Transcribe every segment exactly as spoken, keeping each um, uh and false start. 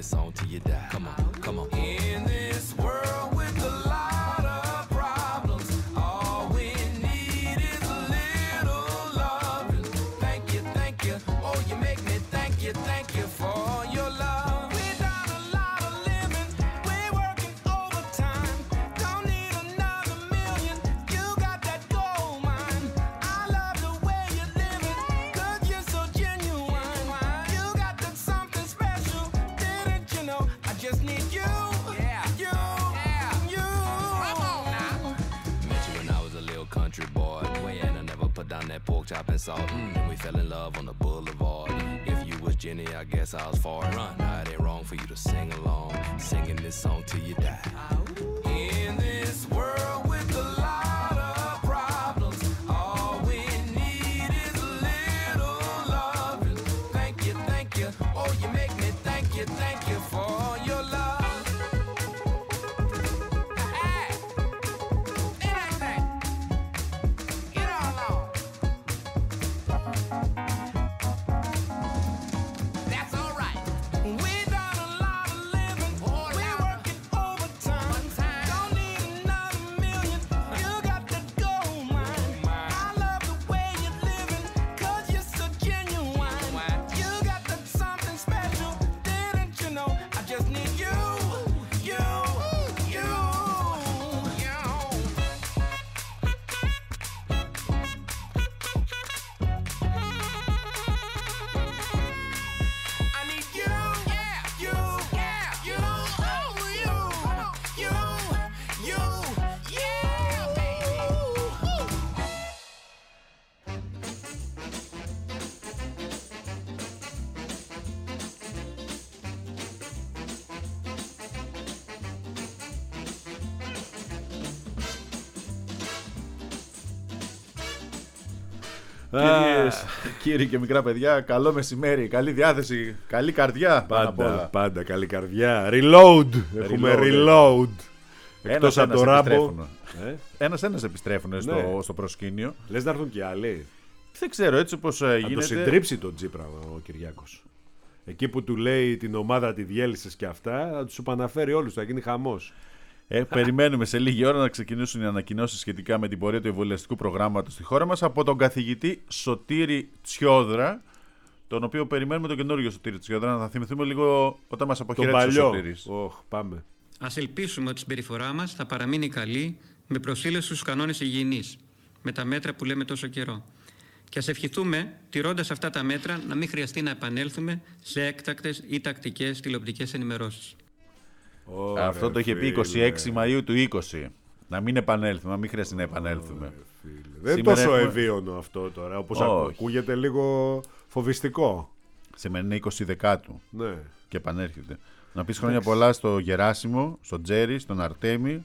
this song till you die. Come on, come on. In this world with a lot of problems, all we need is a little love. Thank you, thank you. Oh, you make me thank you, thank you for your love. We done a lot of living, we're working overtime. Don't need another million, you got that gold mine. I love the way you're living, cause you're so genuine. You got that something special, didn't you know? I just need you, yeah, you, yeah, you. Come on now. Met you when I was a little country boy, and I never put down that pork chop and salt. Mm. And we fell in love on the boulevard. If you was Jenny, I guess I was far. Run, now it ain't wrong for you to sing along, singing this song till you die. In this world with a lot of problems, all we need is a little love. Thank you, thank you. Oh, you make me thank you, thank you for your love. Hey, anything. Get on along. That's all right. We done a lot of living. We working overtime. Don't need another million. You got that gold mine. I love the way you're living, cause you're so genuine. You got that something special, didn't you know? I just need you, you, you, you. I need you, yeah, you, yeah, you, oh, you, you, you, yeah, baby. Κυρίες, κύριοι και μικρά παιδιά, καλό μεσημέρι, καλή διάθεση, καλή καρδιά. Πάνω απ' Πάντα, όλα. πάντα καλή καρδιά. Reload! Έχουμε reload. Εκτός από το Ράμπο. Ε? Ένας-ένας επιστρέφουν στο, Ναι. στο προσκήνιο. Λες να έρθουν και άλλοι. Δεν ξέρω, έτσι όπως ε, Θα γίνεται. το συντρίψει τον Τζίπρα ο Κυριάκος. Εκεί που του λέει την ομάδα τη διέλυσες και αυτά, θα τους επαναφέρει όλους, θα γίνει χαμός. Ε, περιμένουμε σε λίγη ώρα να ξεκινήσουν οι ανακοινώσεις σχετικά με την πορεία του εμβολιαστικού προγράμματος στη χώρα μας από τον καθηγητή Σωτήρη Τσιόδρα, τον οποίο περιμένουμε τον καινούργιο Σωτήρη Τσιόδρα. Να θα θυμηθούμε λίγο όταν μας Τον αποχαιρέτησε ο παλιό. Σωτήρης. Οχ, πάμε. Ας ελπίσουμε ότι η συμπεριφορά μας θα παραμείνει καλή με προσήλωση στους κανόνες υγιεινής, με τα μέτρα που λέμε τόσο καιρό. Και ας ευχηθούμε, τηρώντας αυτά τα μέτρα, να μην χρειαστεί να επανέλθουμε σε έκτακτες ή τακτικές τηλεοπτικές ενημερώσεις. Ωραία, Αυτό το είχε πει φίλε. είκοσι έξι Μαΐου του είκοσι. Να μην επανέλθουμε, να μην χρειαστεί να επανέλθουμε. Φίλε. Δεν είναι Σήμερα τόσο έχουμε- ευίωνο αυτό τώρα, όπως Όχι. ακούγεται λίγο φοβιστικό. Σήμερα είναι είκοσι Δεκάτου Ναι. και επανέρχεται. Να πεις χρόνια πολλά στο Γεράσιμο, στον Τζέρι, στον Αρτέμι,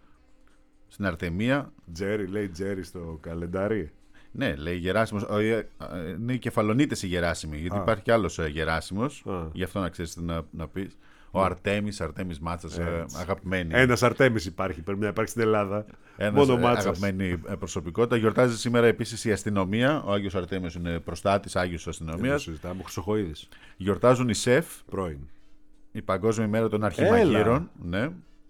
στην Αρτεμία. Τζέρι, λέει Τζέρι στο καλεντάρι. Ναι, λέει Γεράσιμος. ε, ε, Είναι οι κεφαλονίτες οι Γεράσιμοι, γιατί Α. υπάρχει κι άλλος ε, Γεράσιμος. Α. Γι' αυτό να ξέρεις τι να, να πεις. Ο Αρτέμις, Αρτέμις Μάτσας, ε, Έτσι. αγαπημένη. Ένας Αρτέμις υπάρχει, πρέπει να υπάρχει στην Ελλάδα. Ένας, Μόνο ε, Μάτσας. αγαπημένη ε, προσωπικότητα. Γιορτάζει σήμερα επίσης η αστυνομία. Ο Άγιος Αρτέμιος είναι προστάτης Άγιος Δεν το αστυνομίας. συζητάμε, ο Χρυσοχοΐδης. Γιορτάζουν οι ΣΕΦ, Πρώην. η Παγκόσμια ημέρα των Αρχιμαγείρων. Ναι.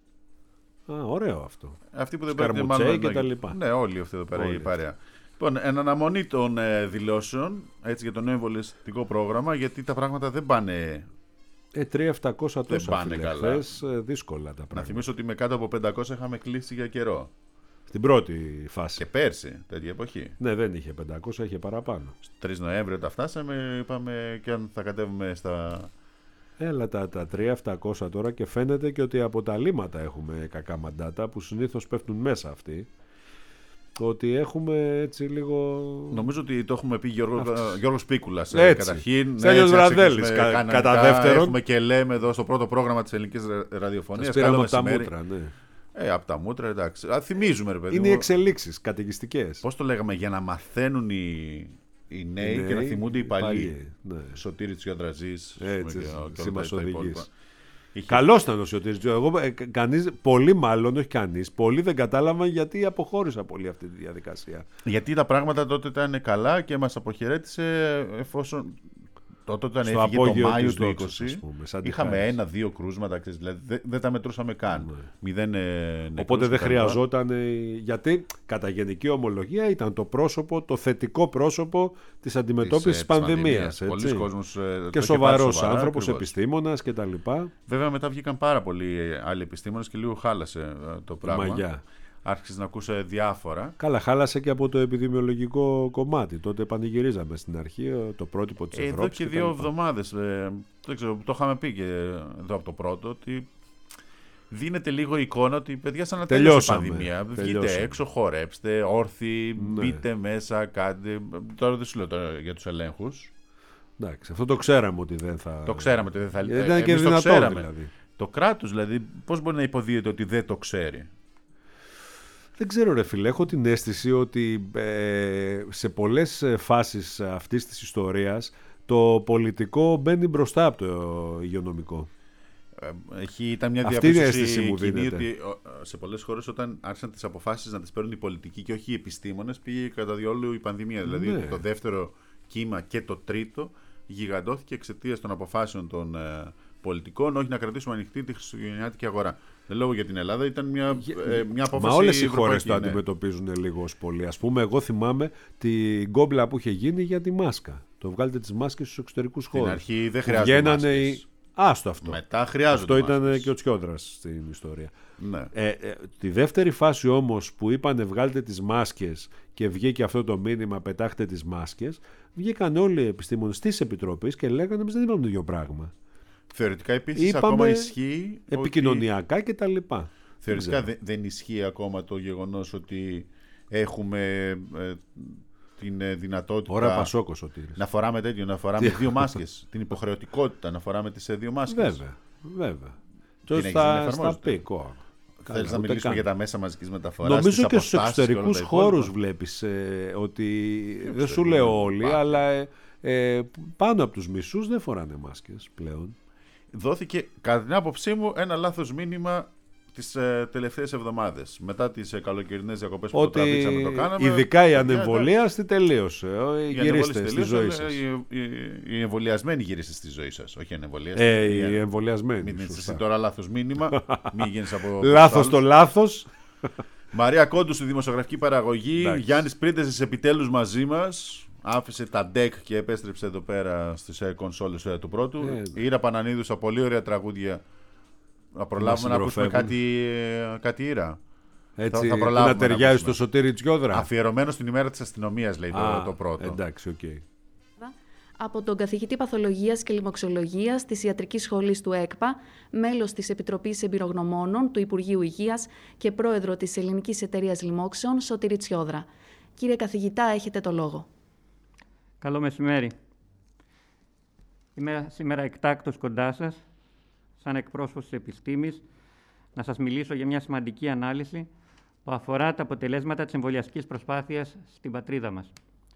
Α, ωραίο αυτό. Αυτοί που δεν Σκαρμουτσέι πρέπει μάλλον και να- τα λοιπά. Ναι, όλοι αυτοί εδώ πέρα Όλοι η παρέα. Λοιπόν, εν αναμονή των ε, δηλώσεων έτσι, για το νέο εμβολιαστικό πρόγραμμα, γιατί τα πράγματα δεν πάνε. Ε, τρία επτακόσια Δεν τόσα πάνε φίλε. καλά. Χθες, ε, δύσκολα τα Να πράγματα. θυμίσω ότι με κάτω από πεντακόσια είχαμε κλείσει για καιρό. Στην πρώτη φάση. Και πέρσι, τέτοια εποχή. Ναι, δεν είχε πεντακόσια, είχε παραπάνω. τρεις Νοέμβρη όταν φτάσαμε, είπαμε και αν θα κατέβουμε στα. Έλα τα, τα τρία επτακόσια τώρα και φαίνεται και ότι από τα λίμματα έχουμε κακά μαντάτα που συνήθως πέφτουν μέσα αυτοί. Ότι έχουμε έτσι λίγο. Νομίζω ότι το έχουμε πει Γιώργο, Γιώργος Πίκουλας. ε, Έτσι. Καταρχήν. Στέλιος έτσι, να Βραδέλης, ξεκινήσουμε κα- κανονικά. κατά δεύτερον. Έχουμε και λέμε εδώ στο πρώτο πρόγραμμα της ελληνικής ρα- Τα ραδιοφωνίας. πήραμε Καλό από τα μεσημέρι. μούτρα, ναι. Ε, από τα μούτρα, εντάξει. Α, θυμίζουμε, ρε παιδί Είναι μου. οι εξελίξεις καταιγιστικές. Πώς το λέγαμε, για να μαθαίνουν οι, οι νέοι Οι και να νέοι, θυμούνται οι οι παλιοί. παλιοί, ναι. Σωτήρη Τσιοδραζής. Έτσι, εσύ μας οδηγείς. Είχε... Καλός ήταν ο Σωτήρης. Εγώ, ε, κανείς, πολλοί μάλλον, όχι κανείς, πολλοί δεν κατάλαβαν γιατί αποχώρησα πολύ αυτή τη διαδικασία. Γιατί τα πράγματα τότε ήταν καλά και μας αποχαιρέτησε εφόσον τότε όταν στο έφυγε το απόγειο Μάιο της του δόξης, είκοσι, ας πούμε, σαν τη είχαμε Χάρις. ένα-δύο κρούσματα, ξέρεις, δηλαδή δεν, δεν τα μετρούσαμε καν. Ναι. Μηδέν ε, νεκρούς Οπότε δεν και τα λοιπά. χρειαζόταν, ε, γιατί κατά γενική ομολογία ήταν το πρόσωπο, το θετικό πρόσωπο της αντιμετώπισης Της, της ε, πανδημίας. Πολλοί έτσι. κόσμος ε, το είχε Και πάρει σοβαρός σοβαρά, άνθρωπος, ακριβώς. επιστήμονας κτλ. Βέβαια μετά βγήκαν πάρα πολλοί άλλοι επιστήμονες και λίγο χάλασε ε, το πράγμα. Μαγιά. Άρχισε να ακούσε διάφορα. Καλά, χάλασε και από το επιδημιολογικό κομμάτι. Τότε πανηγυρίζαμε στην αρχή ε, το πρότυπο της Ε, Ευρώπης. εδώ και και δύο τα λοιπά. εβδομάδες, ε, δεν ξέρω, το είχαμε πει και εδώ από το πρώτο, ότι δίνεται λίγο εικόνα ότι παιδιά σαν να τελειώσει η Τελειώσαμε. πανδημία. Βγείτε Τελειώσαμε. έξω, χορέψτε, όρθιοι, Ναι. μπείτε μέσα, κάντε. Τώρα δεν σου λέω τώρα για τους ελέγχους. Εντάξει, αυτό το ξέραμε ότι δεν θα. Το ξέραμε ότι δεν θα Ε, Ήταν ε, και εμείς το δυνατόν ξέραμε. δηλαδή. Το κράτος δηλαδή, πώς μπορεί να υποδίεται ότι δεν το ξέρει. Δεν ξέρω ρε φίλε, έχω την αίσθηση ότι ε, σε πολλές ε, φάσεις αυτής της ιστορίας το πολιτικό μπαίνει μπροστά από το υγειονομικό. Ε, Έχει, ήταν μια Αυτή είναι η διαπίστωση αίσθηση μου κοινή δίνεται. ότι ο, σε πολλές χώρες όταν άρχισαν τις αποφάσεις να τις παίρνουν οι πολιτικοί και όχι οι επιστήμονες, πήγε κατά διόλου η πανδημία. Δηλαδή Ναι. το δεύτερο κύμα και το τρίτο γιγαντώθηκε εξαιτίας των αποφάσεων των ε, πολιτικών, όχι να κρατήσουμε ανοιχτή τη χριστουγεννιάτικη αγορά. Δεν λόγω για την Ελλάδα, ήταν μια, ε, μια απόφαση. Μα όλες οι ευρωπαϊκή, χώρες το ναι. αντιμετωπίζουν λίγο ως πολύ. Ας πούμε, εγώ θυμάμαι την κόμπλα που είχε γίνει για τη μάσκα. Το βγάλετε τις μάσκες στους εξωτερικούς Στην χώρους. αρχή δεν Που χρειάζεται βγαίνανε οι... Άστο αυτό. Μετά χρειάζονται Αυτό ήταν μάσκες. και ο Τσιόδρας στην ιστορία. Ναι. Ε, ε, τη δεύτερη φάση όμως που είπανε βγάλτε τις μάσκες και βγήκε αυτό το μήνυμα πετάχτε τις μάσκες, βγήκαν όλοι οι επιστήμονες της Επιτροπής και λέγανε εμείς δεν είπαμε το ίδιο πράγμα. Θεωρητικά επίσης Είπαμε ακόμα ισχύει. επικοινωνιακά ότι... και τα λοιπά. Θεωρητικά Δεν δεν, δεν ισχύει ακόμα το γεγονός ότι έχουμε ε, την ε, δυνατότητα Ωραία Πασόκο Σωτήρης. να φοράμε τέτοιο, να φοράμε δύο μάσκες. Την υποχρεωτικότητα να φοράμε τις ε, δύο μάσκες. Βέβαια, βέβαια. Την Τώρα έχεις δει να στα, στα εφαρμόζεται. πίκο. Θέλεις να Καλά, ούτε μιλήσουμε καν. για τα μέσα μαζικής μεταφοράς. Νομίζω τις και στους αποστάσεις και όλα τα εξωτερικούς υπόλοιπα. χώρους βλέπεις ε, ότι δεν σου εξωτερικούς, λέω όλοι, πάρα. αλλά ε, ε, πάνω από τους μισούς δεν φοράνε μάσκες πλέον. Δόθηκε, κατά την άποψή μου, ένα λάθος μήνυμα τις ε, τελευταίες εβδομάδες. Μετά τις ε, καλοκαιρινές διακοπές που το Ότι τραβήξαμε, το κάναμε. ειδικά η παιδιά, ανεμβολίαστη τελείωσε. Ε, Οι Γυρίστε ανεμβολίες στη ζωή τελείωσαν, σας. οι- οι- Οι εμβολιασμένοι γυρίστε στη ζωή σας. Όχι οι ανεμβολίαστοι. Ε, Οι- οι εμβολιασμένοι. Μην είσαι σωστά. εσύ τώρα λάθος μήνυμα. Μην γίνεις από. Λάθος το λάθος. Μαρία Κόντου στη δημοσιογραφική παραγωγή. Εντάξει. Γιάννης Πρίντεζης επιτέλους μαζί μας. Άφησε τα ντεκ και επέστρεψε εδώ πέρα στις ε, κονσόλες ε, του πρώτου. Ε, Η Ήρα Πανανίδου στα πολύ ωραία τραγούδια. Να προλάβουμε να ακούσουμε συντροφεύουν. κάτι, ε, κάτι Ήρα. Έτσι, θα που προλάβουμε να να ταιριάζει ακούσουμε. στο Σωτήρι Τσιόδρα. Αφιερωμένο στην ημέρα της αστυνομίας λέει το, Α, το πρώτο. Εντάξει, οκ. Από τον καθηγητή Παθολογίας και Λοιμοξιολογίας της Ιατρικής Σχολής του ΕΚΠΑ, μέλος της Επιτροπής Εμπειρογνωμόνων του Υπουργείου Υγείας και πρόεδρο της Ελληνικής Εταιρείας Λοιμόξεων, Σωτήρη Τσιόδρα. Κύριε καθηγητά, έχετε το λόγο. Καλό μεσημέρι. Είμαι σήμερα εκτάκτως κοντά σας, σαν εκπρόσωπος της επιστήμης, να σας μιλήσω για μια σημαντική ανάλυση που αφορά τα αποτελέσματα της εμβολιαστικής προσπάθειας στην πατρίδα μας.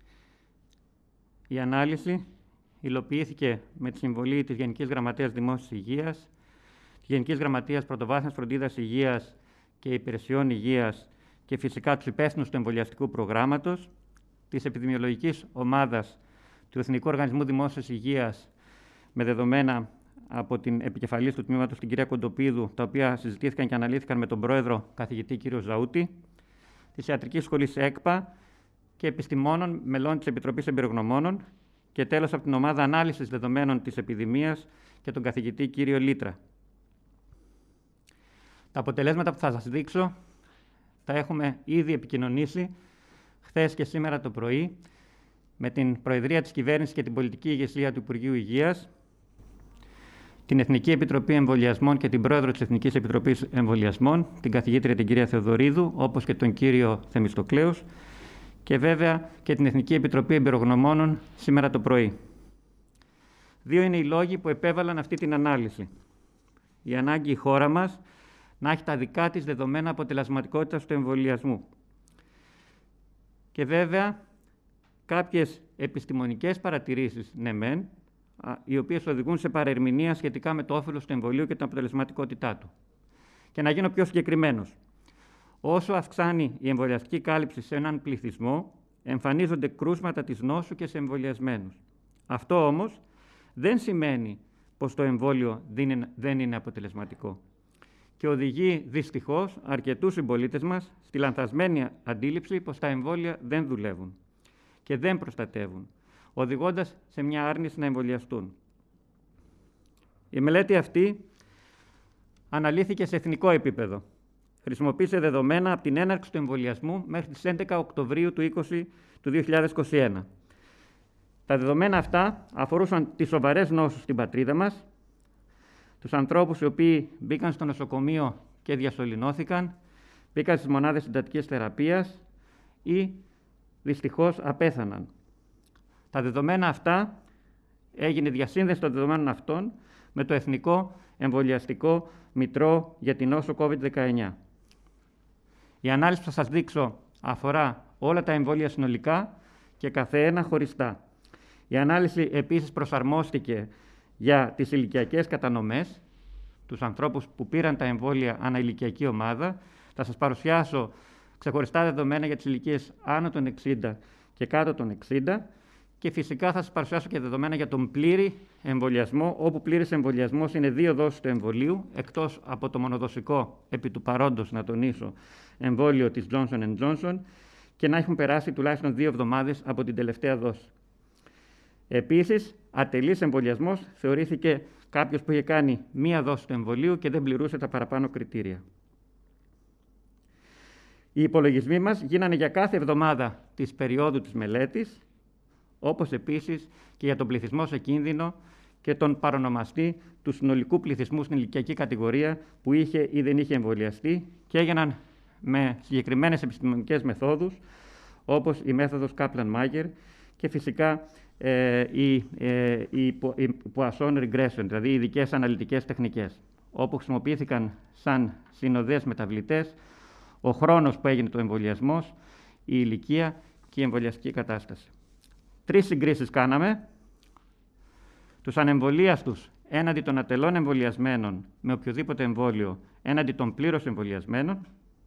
Η ανάλυση υλοποιήθηκε με τη συμβολή της Γενικής Γραμματείας Δημόσιας Υγείας, της Γενικής Γραμματείας Πρωτοβάθμιας Φροντίδας Υγείας και Υπηρεσιών Υγείας και φυσικά τους υπεύθυνους του εμβολιαστικού προγράμματος, της Επιδημιολογικής Ομάδας του Εθνικού Οργανισμού Δημόσιας Υγείας με δεδομένα από την επικεφαλής του τμήματος, την κυρία Κοντοπίδου, τα οποία συζητήθηκαν και αναλύθηκαν με τον πρόεδρο καθηγητή κύριο Ζαούτη, της Ιατρικής Σχολής ΕΚΠΑ και επιστημόνων μελών της Επιτροπής Εμπειρογνωμόνων και τέλος από την ομάδα ανάλυσης δεδομένων της επιδημίας και τον καθηγητή κύριο Λίτρα. Τα αποτελέσματα που θα σας δείξω τα έχουμε ήδη επικοινωνήσει χθες και σήμερα το πρωί με την Προεδρία της Κυβέρνησης και την πολιτική ηγεσία του Υπουργείου Υγείας, την Εθνική Επιτροπή Εμβολιασμών και την Πρόεδρο της Εθνικής Επιτροπής Εμβολιασμών, την καθηγήτρια την κυρία Θεοδωρίδου, όπως και τον κύριο Θεμιστοκλέους, και βέβαια και την Εθνική Επιτροπή Εμπειρογνωμόνων σήμερα το πρωί. Δύο είναι οι λόγοι που επέβαλαν αυτή την ανάλυση. Η ανάγκη η χώρα μας να έχει τα δικά της δεδομένα αποτελεσματικότητας του εμβολιασμού. Και βέβαια κάποιες επιστημονικές παρατηρήσεις, ναι μεν, οι οποίες οδηγούν σε παρερμηνία σχετικά με το όφελος του εμβολίου και την αποτελεσματικότητά του. Και να γίνω πιο συγκεκριμένος. Όσο αυξάνει η εμβολιαστική κάλυψη σε έναν πληθυσμό, εμφανίζονται κρούσματα της νόσου και σε εμβολιασμένους. Αυτό όμως δεν σημαίνει πως το εμβόλιο δεν είναι αποτελεσματικό και οδηγεί δυστυχώς αρκετούς συμπολίτες μας στη λανθασμένη αντίληψη πως τα εμβόλια δεν δουλεύουν και δεν προστατεύουν, οδηγώντας σε μια άρνηση να εμβολιαστούν. Η μελέτη αυτή αναλύθηκε σε εθνικό επίπεδο. Χρησιμοποίησε δεδομένα από την έναρξη του εμβολιασμού μέχρι τις έντεκα Οκτωβρίου του δύο χιλιάδες είκοσι ένα. Τα δεδομένα αυτά αφορούσαν τις σοβαρές νόσους στην πατρίδα μας, τους ανθρώπους οι οποίοι μπήκαν στο νοσοκομείο και διασωληνώθηκαν, μπήκαν στις μονάδες συντατικής θεραπείας ή δυστυχώς απέθαναν. Τα δεδομένα αυτά έγινε διασύνδεση των δεδομένων αυτών με το Εθνικό Εμβολιαστικό Μητρό για την νόσο κόβιντ δεκαεννιά. Η ανάλυση που θα σας δείξω αφορά όλα τα εμβόλια συνολικά και καθένα χωριστά. Η ανάλυση επίσης προσαρμόστηκε για τις ηλικιακές κατανομές, τους ανθρώπους που πήραν τα εμβόλια ανά ηλικιακή ομάδα. Θα σας παρουσιάσω ξεχωριστά δεδομένα για τις ηλικίες άνω των εξήντα και κάτω των εξήντα και φυσικά θα σας παρουσιάσω και δεδομένα για τον πλήρη εμβολιασμό, όπου πλήρης εμβολιασμός είναι δύο δόσεις του εμβολίου, εκτός από το μονοδοσικό, επί του παρόντος να τονίσω, εμβόλιο της Johnson εντ Johnson και να έχουν περάσει τουλάχιστον δύο εβδομάδες από την τελευταία δόση. Επίσης, ατελής εμβολιασμός θεωρήθηκε κάποιος που είχε κάνει μία δόση του εμβολίου και δεν πληρούσε τα παραπάνω κριτήρια. Οι υπολογισμοί μας γίνανε για κάθε εβδομάδα της περίοδου της μελέτης, όπως επίσης και για τον πληθυσμό σε κίνδυνο και τον παρονομαστή του συνολικού πληθυσμού στην ηλικιακή κατηγορία που είχε ή δεν είχε εμβολιαστεί και έγιναν με συγκεκριμένες επιστημονικές μεθόδους, όπως η μέθοδος Kaplan-Meier και φυσικά ε, η, ε, η, η Poisson regression, δηλαδή οι ειδικές αναλυτικές τεχνικές, όπου χρησιμοποιήθηκαν σαν συνοδές μεταβλητές ο χρόνος που έγινε το εμβολιασμός, η ηλικία και η εμβολιαστική κατάσταση. Τρεις συγκρίσεις κάναμε. Τους ανεμβολίαστους έναντι των ατελών εμβολιασμένων με οποιοδήποτε εμβόλιο έναντι των πλήρως εμβολιασμένων.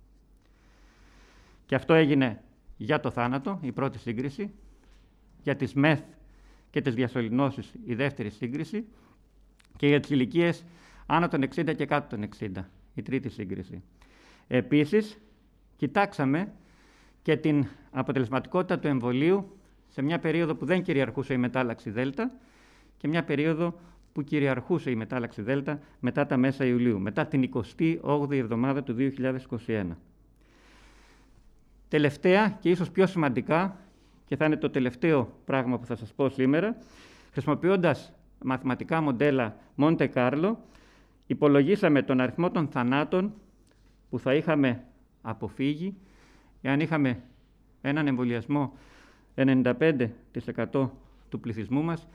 Και αυτό έγινε για το θάνατο, η πρώτη σύγκριση. Για τις μεθ και τις διασωληνώσεις, η δεύτερη σύγκριση. Και για τις ηλικίες άνω των εξήντα και κάτω των εξήντα, η τρίτη σύγκριση. Επίσης, κοιτάξαμε και την αποτελεσματικότητα του εμβολίου σε μια περίοδο που δεν κυριαρχούσε η μετάλλαξη Δέλτα και μια περίοδο που κυριαρχούσε η μετάλλαξη Δέλτα μετά τα μέσα Ιουλίου, μετά την εικοστή όγδοη εβδομάδα του δύο χιλιάδες είκοσι ένα. Τελευταία και ίσως πιο σημαντικά, και θα είναι το τελευταίο πράγμα που θα σας πω σήμερα, χρησιμοποιώντας μαθηματικά μοντέλα Monte Carlo, υπολογίσαμε τον αριθμό των θανάτων που θα είχαμε αποφύγει εάν είχαμε έναν εμβολιασμό ενενήντα πέντε τοις εκατό του πληθυσμού μας.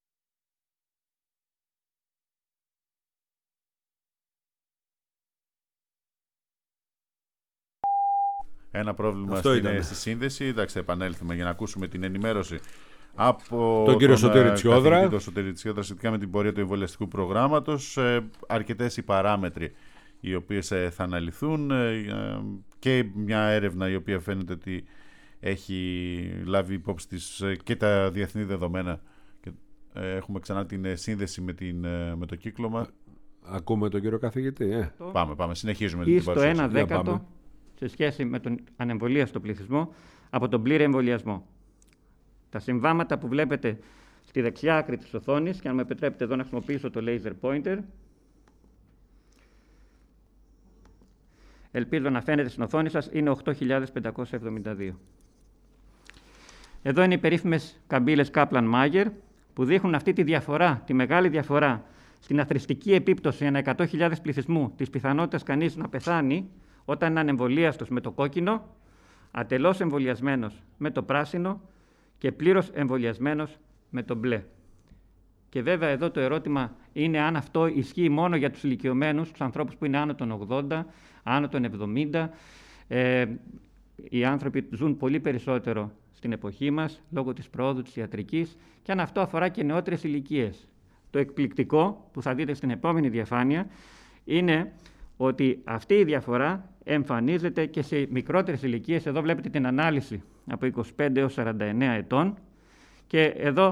Ένα πρόβλημα Αυτό στην, ήταν. στη σύνδεση. Εντάξει, θα επανέλθουμε για να ακούσουμε την ενημέρωση από τον κύριο Σωτήρη ε, Τσιόδρα. καθηγητή τον Σωτήρη Τσιόδρα σχετικά με την πορεία του εμβολιαστικού προγράμματος. Ε, αρκετές οι παράμετροι οι οποίες ε, θα αναλυθούν ε, και μια έρευνα η οποία φαίνεται ότι έχει λάβει υπόψη της ε, και τα διεθνή δεδομένα. Και, ε, έχουμε ξανά την ε, σύνδεση με, την, ε, με το κύκλωμα. Ακούμε τον κύριο καθηγητή. Ε. Πάμε, πάμε. Συνεχίζουμε Ή την στο παρουσίαση. ένα Για δέκατο πάμε. σε σχέση με τον ανεμβολίαστο πληθυσμό από τον πλήρη εμβολιασμό. Τα συμβάματα που βλέπετε στη δεξιά άκρη της οθόνης, και αν μου επιτρέπετε εδώ να χρησιμοποιήσω το laser pointer, ελπίζω να φαίνεται στην οθόνη σας, είναι οκτώ χιλιάδες πεντακόσια εβδομήντα δύο. Εδώ είναι οι περίφημες καμπύλες Kaplan-Meier που δείχνουν αυτή τη διαφορά, τη μεγάλη διαφορά στην αθροιστική επίπτωση ανά εκατό χιλιάδες πληθυσμού της πιθανότητας κανείς να πεθάνει όταν είναι ανεμβολίαστος με το κόκκινο, ατελώς εμβολιασμένος με το πράσινο και πλήρως εμβολιασμένος με το μπλε. Και βέβαια εδώ το ερώτημα είναι αν αυτό ισχύει μόνο για τους ηλικιωμένους, τους ανθρώπους που είναι άνω των ογδόντα, άνω των εβδομήντα. Ε, οι άνθρωποι ζουν πολύ περισσότερο στην εποχή μας, λόγω της προόδου της ιατρικής, και αν αυτό αφορά και νεότερες ηλικίες. Το εκπληκτικό που θα δείτε στην επόμενη διαφάνεια είναι ότι αυτή η διαφορά εμφανίζεται και σε μικρότερες ηλικίες. Εδώ βλέπετε την ανάλυση από είκοσι πέντε έως σαράντα εννέα ετών και εδώ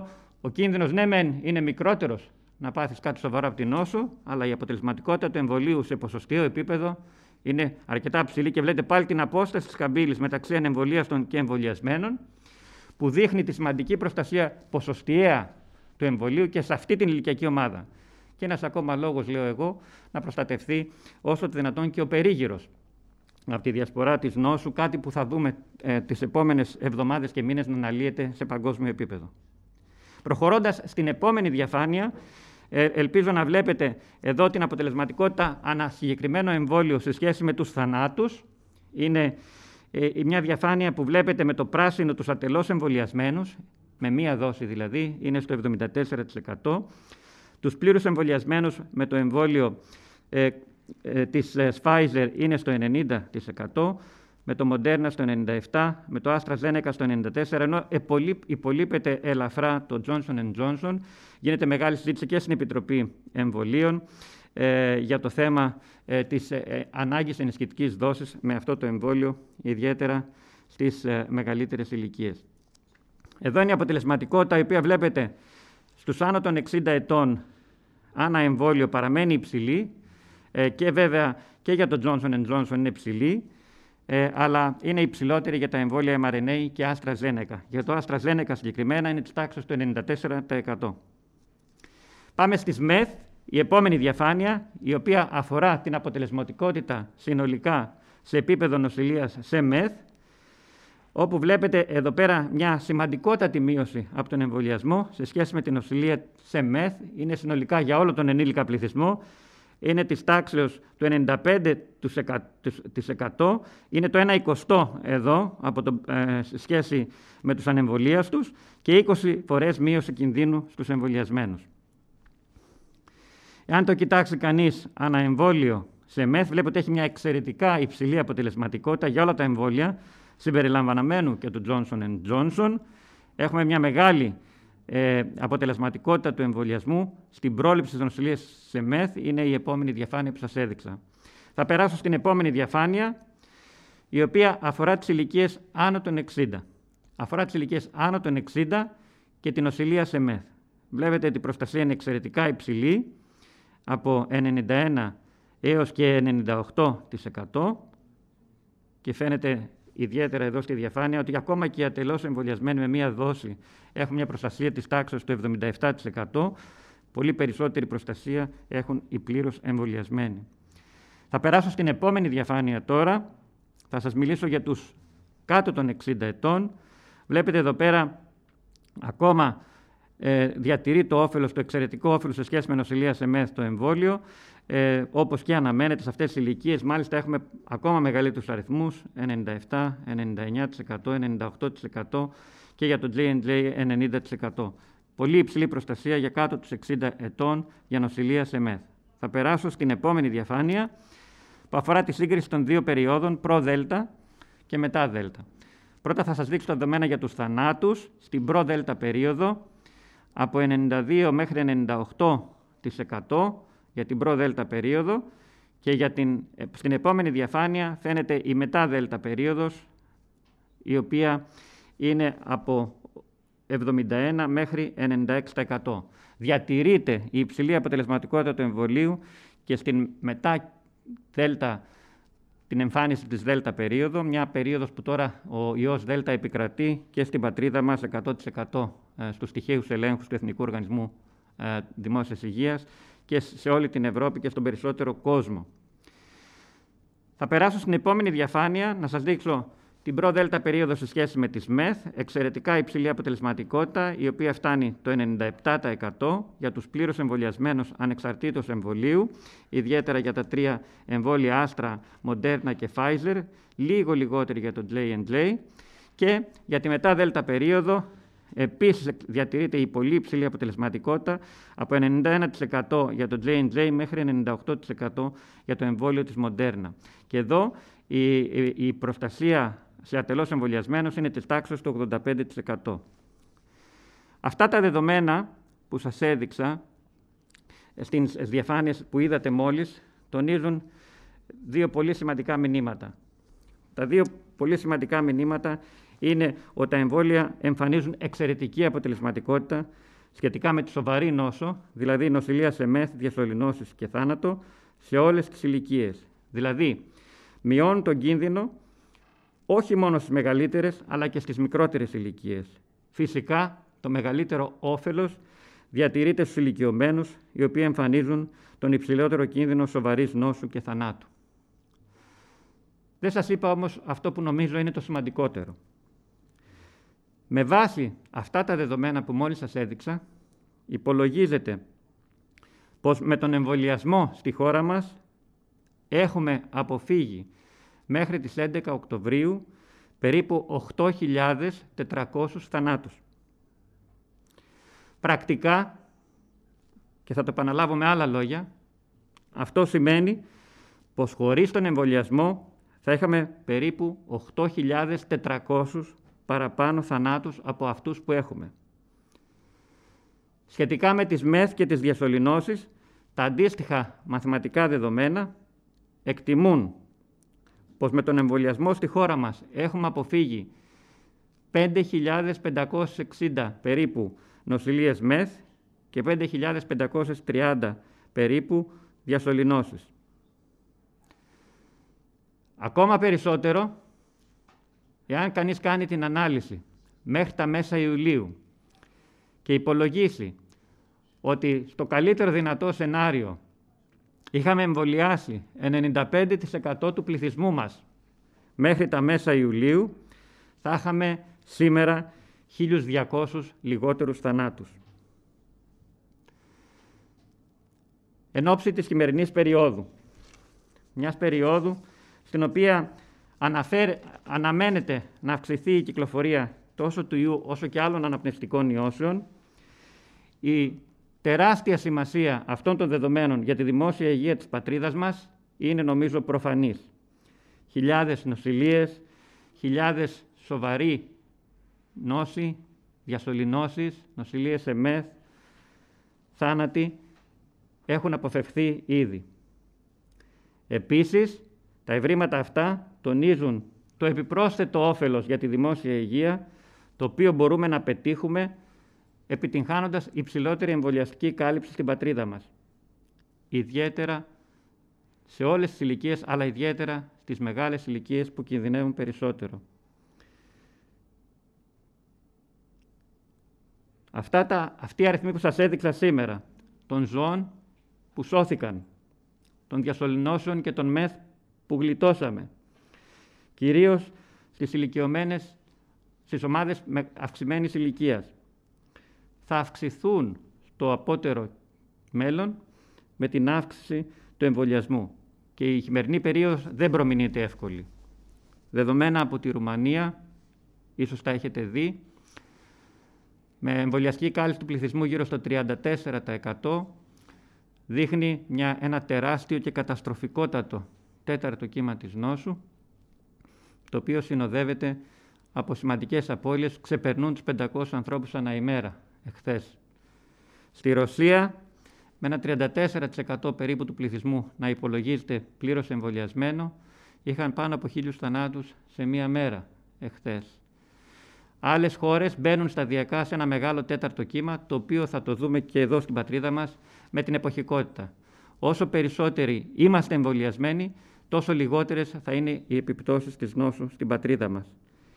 Ο κίνδυνος, ναι μεν, είναι μικρότερος να πάθεις κάτι σοβαρό από την νόσο, αλλά η αποτελεσματικότητα του εμβολίου σε ποσοστιαίο επίπεδο είναι αρκετά ψηλή και βλέπετε πάλι την απόσταση της καμπύλης μεταξύ ανεμβολίαστων και εμβολιασμένων, που δείχνει τη σημαντική προστασία ποσοστιαία του εμβολίου και σε αυτή την ηλικιακή ομάδα. Και ένας ακόμα λόγος, λέω εγώ, να προστατευτεί όσο το δυνατόν και ο περίγυρος από τη διασπορά της νόσου, κάτι που θα δούμε ε, τις επόμενες εβδομάδες και μήνες να αναλύεται σε παγκόσμιο επίπεδο. Προχωρώντας στην επόμενη διαφάνεια, ε, ελπίζω να βλέπετε εδώ την αποτελεσματικότητα ανά συγκεκριμένο εμβόλιο σε σχέση με τους θανάτους. Είναι ε, μια διαφάνεια που βλέπετε με το πράσινο τους ατελώς εμβολιασμένους, με μία δόση δηλαδή, είναι στο εβδομήντα τέσσερα τοις εκατό. Τους πλήρους εμβολιασμένους με το εμβόλιο ε, ε, της ε, Pfizer είναι στο ενενήντα τοις εκατό, με το Moderna στο ενενήντα επτά τοις εκατό, με το AstraZeneca στο ενενήντα τέσσερα τοις εκατό, ενώ υπολείπεται ελαφρά το Johnson εντ Johnson. Γίνεται μεγάλη συζήτηση και στην Επιτροπή Εμβολίων ε, για το θέμα ε, της ε, ανάγκης ενισχυτικής δόσης με αυτό το εμβόλιο, ιδιαίτερα στις ε, μεγαλύτερες ηλικίες. Εδώ είναι η αποτελεσματικότητα, η οποία βλέπετε στους άνω των εξήντα ετών ανά εμβόλιο παραμένει υψηλή ε, και βέβαια και για το Johnson εντ Johnson είναι υψηλή, ε, αλλά είναι υψηλότερη για τα εμβόλια εμ αρ εν έι και AstraZeneca. Για το AstraZeneca συγκεκριμένα είναι της τάξης του ενενήντα τέσσερα τοις εκατό. Πάμε στις ΜΕΘ, η επόμενη διαφάνεια, η οποία αφορά την αποτελεσματικότητα συνολικά σε επίπεδο νοσηλείας σε ΜΕΘ, όπου βλέπετε εδώ πέρα μια σημαντικότατη μείωση από τον εμβολιασμό σε σχέση με την νοσηλεία σε ΜΕΘ. Είναι συνολικά για όλο τον ενήλικα πληθυσμό. Είναι της τάξεως του ενενήντα πέντε τοις εκατό. Είναι το ένα εικοστό εδώ από το, ε, σε σχέση με τους ανεμβολίαστους και είκοσι φορές μείωση κινδύνου στους εμβολιασμένους. Εάν το κοιτάξει κανείς αναεμβόλιο σε ΜΕΘ, βλέπετε ότι έχει μια εξαιρετικά υψηλή αποτελεσματικότητα για όλα τα εμβόλια, συμπεριλαμβανομένου και του Johnson εντ Johnson. Έχουμε μια μεγάλη ε, αποτελεσματικότητα του εμβολιασμού στην πρόληψη της νοσηλείας σε ΜΕΘ. Είναι η επόμενη διαφάνεια που σας έδειξα. Θα περάσω στην επόμενη διαφάνεια, η οποία αφορά τις ηλικίες άνω των εξήντα. Αφορά τις ηλικίες άνω των εξήντα και την νοσηλεία σε ΜΕΘ. Βλέπετε ότι η προστασία είναι εξαιρετικά υψηλή, από ενενήντα ένα έως και ενενήντα οκτώ τοις εκατό, και φαίνεται ιδιαίτερα εδώ στη διαφάνεια ότι ακόμα και οι ατελώς εμβολιασμένοι με μία δόση έχουν μια προστασία της τάξης του εβδομήντα επτά τοις εκατό. Πολύ περισσότερη προστασία έχουν οι πλήρως εμβολιασμένοι. Θα περάσω στην επόμενη διαφάνεια τώρα. Θα σας μιλήσω για τους κάτω των εξήντα ετών. Βλέπετε εδώ πέρα ακόμα ε, διατηρεί το όφελος, το εξαιρετικό όφελος σε σχέση με νοσηλεία σε ΜΕΘ το εμβόλιο. Ε, όπως και αναμένεται σε αυτές τις ηλικίες, μάλιστα έχουμε ακόμα μεγαλύτερους αριθμούς, ενενήντα επτά, ενενήντα εννέα τοις εκατό, ενενήντα οκτώ τοις εκατό και για το τζέι εντ τζέι ενενήντα τοις εκατό. Πολύ υψηλή προστασία για κάτω τους εξήντα ετών για νοσηλεία σε ΜΕΘ. Θα περάσω στην επόμενη διαφάνεια που αφορά τη σύγκριση των δύο περιόδων, προ-δέλτα και μετά-δέλτα. Πρώτα θα σας δείξω τα δεδομένα για τους θανάτους στην προ-δέλτα περίοδο, από ενενήντα δύο μέχρι ενενήντα οκτώ τοις εκατό για την προ-δέλτα περίοδο, και για την, στην επόμενη διαφάνεια φαίνεται η μετά-δέλτα περίοδος, η οποία είναι από εβδομήντα ένα μέχρι ενενήντα έξι τοις εκατό. Διατηρείται η υψηλή αποτελεσματικότητα του εμβολίου και στην μετά-δέλτα, την εμφάνιση της δέλτα περίοδο, μια περίοδος που τώρα ο ιός δέλτα επικρατεί και στην πατρίδα μας εκατό τοις εκατό στους τυχαίους ελέγχους του Εθνικού Οργανισμού Δημόσιας Υγείας και σε όλη την Ευρώπη και στον περισσότερο κόσμο. Θα περάσω στην επόμενη διαφάνεια να σας δείξω την προ-δέλτα περίοδο σε σχέση με τις ΜΕΘ, εξαιρετικά υψηλή αποτελεσματικότητα, η οποία φτάνει το ενενήντα επτά τοις εκατό για τους πλήρως εμβολιασμένους ανεξαρτήτως εμβολίου, ιδιαίτερα για τα τρία εμβόλια Astra, Moderna και Pfizer, λίγο λιγότερη για το τζέι εντ τζέι, και για τη μετά-δέλτα περίοδο επίσης διατηρείται η πολύ υψηλή αποτελεσματικότητα, από ενενήντα ένα τοις εκατό για το τζέι εντ τζέι μέχρι ενενήντα οκτώ τοις εκατό για το εμβόλιο της Moderna. Και εδώ η, η, η προστασία σε ατελώς εμβολιασμένους είναι της τάξης του ογδόντα πέντε τοις εκατό. Αυτά τα δεδομένα που σας έδειξα στις διαφάνειες που είδατε μόλις τονίζουν δύο πολύ σημαντικά μηνύματα. Τα δύο πολύ σημαντικά μηνύματα είναι ότι τα εμβόλια εμφανίζουν εξαιρετική αποτελεσματικότητα σχετικά με τη σοβαρή νόσο, δηλαδή νοσηλεία σε μεθ, διασωληνώσεις και θάνατο, σε όλες τις ηλικίες. Δηλαδή, μειώνουν τον κίνδυνο όχι μόνο στις μεγαλύτερες, αλλά και στις μικρότερες ηλικίες. Φυσικά, το μεγαλύτερο όφελος διατηρείται στους ηλικιωμένους, οι οποίοι εμφανίζουν τον υψηλότερο κίνδυνο σοβαρής νόσου και θανάτου. Δεν σας είπα όμως αυτό που νομίζω είναι το σημαντικότερο. Με βάση αυτά τα δεδομένα που μόλις σας έδειξα, υπολογίζεται πως με τον εμβολιασμό στη χώρα μας έχουμε αποφύγει μέχρι τις έντεκα Οκτωβρίου περίπου οκτώ χιλιάδες τετρακόσιους θανάτους. Πρακτικά, και θα το επαναλάβω με άλλα λόγια, αυτό σημαίνει πως χωρίς τον εμβολιασμό θα είχαμε περίπου οκτώ χιλιάδες τετρακόσιους παραπάνω θανάτους από αυτούς που έχουμε. Σχετικά με τις μεθ και τις διασωληνώσεις, τα αντίστοιχα μαθηματικά δεδομένα εκτιμούν πως με τον εμβολιασμό στη χώρα μας έχουμε αποφύγει πέντε χιλιάδες πεντακόσιες εξήντα περίπου νοσηλείες μεθ και πέντε χιλιάδες πεντακόσιες τριάντα περίπου διασωληνώσεις. Ακόμα περισσότερο, εάν κανείς κάνει την ανάλυση μέχρι τα μέσα Ιουλίου και υπολογίσει ότι στο καλύτερο δυνατό σενάριο είχαμε εμβολιάσει ενενήντα πέντε τοις εκατό του πληθυσμού μας μέχρι τα μέσα Ιουλίου, θα είχαμε σήμερα χίλιους διακόσιους λιγότερους θανάτους. Εν ώψη της χειμερινής περίοδου, μιας περίοδου στην οποία αναφέρε, αναμένεται να αυξηθεί η κυκλοφορία τόσο του ιού όσο και άλλων αναπνευστικών ιώσεων, η τεράστια σημασία αυτών των δεδομένων για τη δημόσια υγεία της πατρίδας μας είναι νομίζω προφανής. Χιλιάδες νοσηλείες, χιλιάδες σοβαροί νόσοι, διασωληνώσεις, νοσηλείες σε μεθ, θάνατοι έχουν αποφευχθεί ήδη. Επίσης, τα ευρήματα αυτά τονίζουν το επιπρόσθετο όφελος για τη δημόσια υγεία, το οποίο μπορούμε να πετύχουμε επιτυγχάνοντας υψηλότερη εμβολιαστική κάλυψη στην πατρίδα μας. Ιδιαίτερα σε όλες τις ηλικίες, αλλά ιδιαίτερα στις μεγάλες ηλικίες που κινδυνεύουν περισσότερο. Αυτά τα, αυτοί οι αριθμοί που σας έδειξα σήμερα, των ζώων που σώθηκαν, των διασωληνώσεων και των μεθ που γλιτώσαμε, κυρίως στις ηλικιωμένες, στις ομάδες με αυξημένης ηλικίας, θα αυξηθούν στο απότερο μέλλον με την αύξηση του εμβολιασμού. Και η χειμερινή περίοδος δεν προμηνείται εύκολη. Δεδομένα από τη Ρουμανία, ίσως τα έχετε δει, με εμβολιαστική κάλυψη του πληθυσμού γύρω στο τριάντα τέσσερα τοις εκατό, δείχνει μια, ένα τεράστιο και καταστροφικότατο τέταρτο κύμα της νόσου, το οποίο συνοδεύεται από σημαντικές απώλειες, ξεπερνούν τους πεντακόσιους ανθρώπους ανά ημέρα εχθές. Στη Ρωσία, με ένα τριάντα τέσσερα τοις εκατό περίπου του πληθυσμού να υπολογίζεται πλήρως εμβολιασμένο, είχαν πάνω από χίλιους θανάτους σε μία μέρα εχθές. Άλλες χώρες μπαίνουν σταδιακά σε ένα μεγάλο τέταρτο κύμα, το οποίο θα το δούμε και εδώ στην πατρίδα μας με την εποχικότητα. Όσο περισσότεροι είμαστε εμβολιασμένοι, τόσο λιγότερες θα είναι οι επιπτώσεις της νόσου στην πατρίδα μας.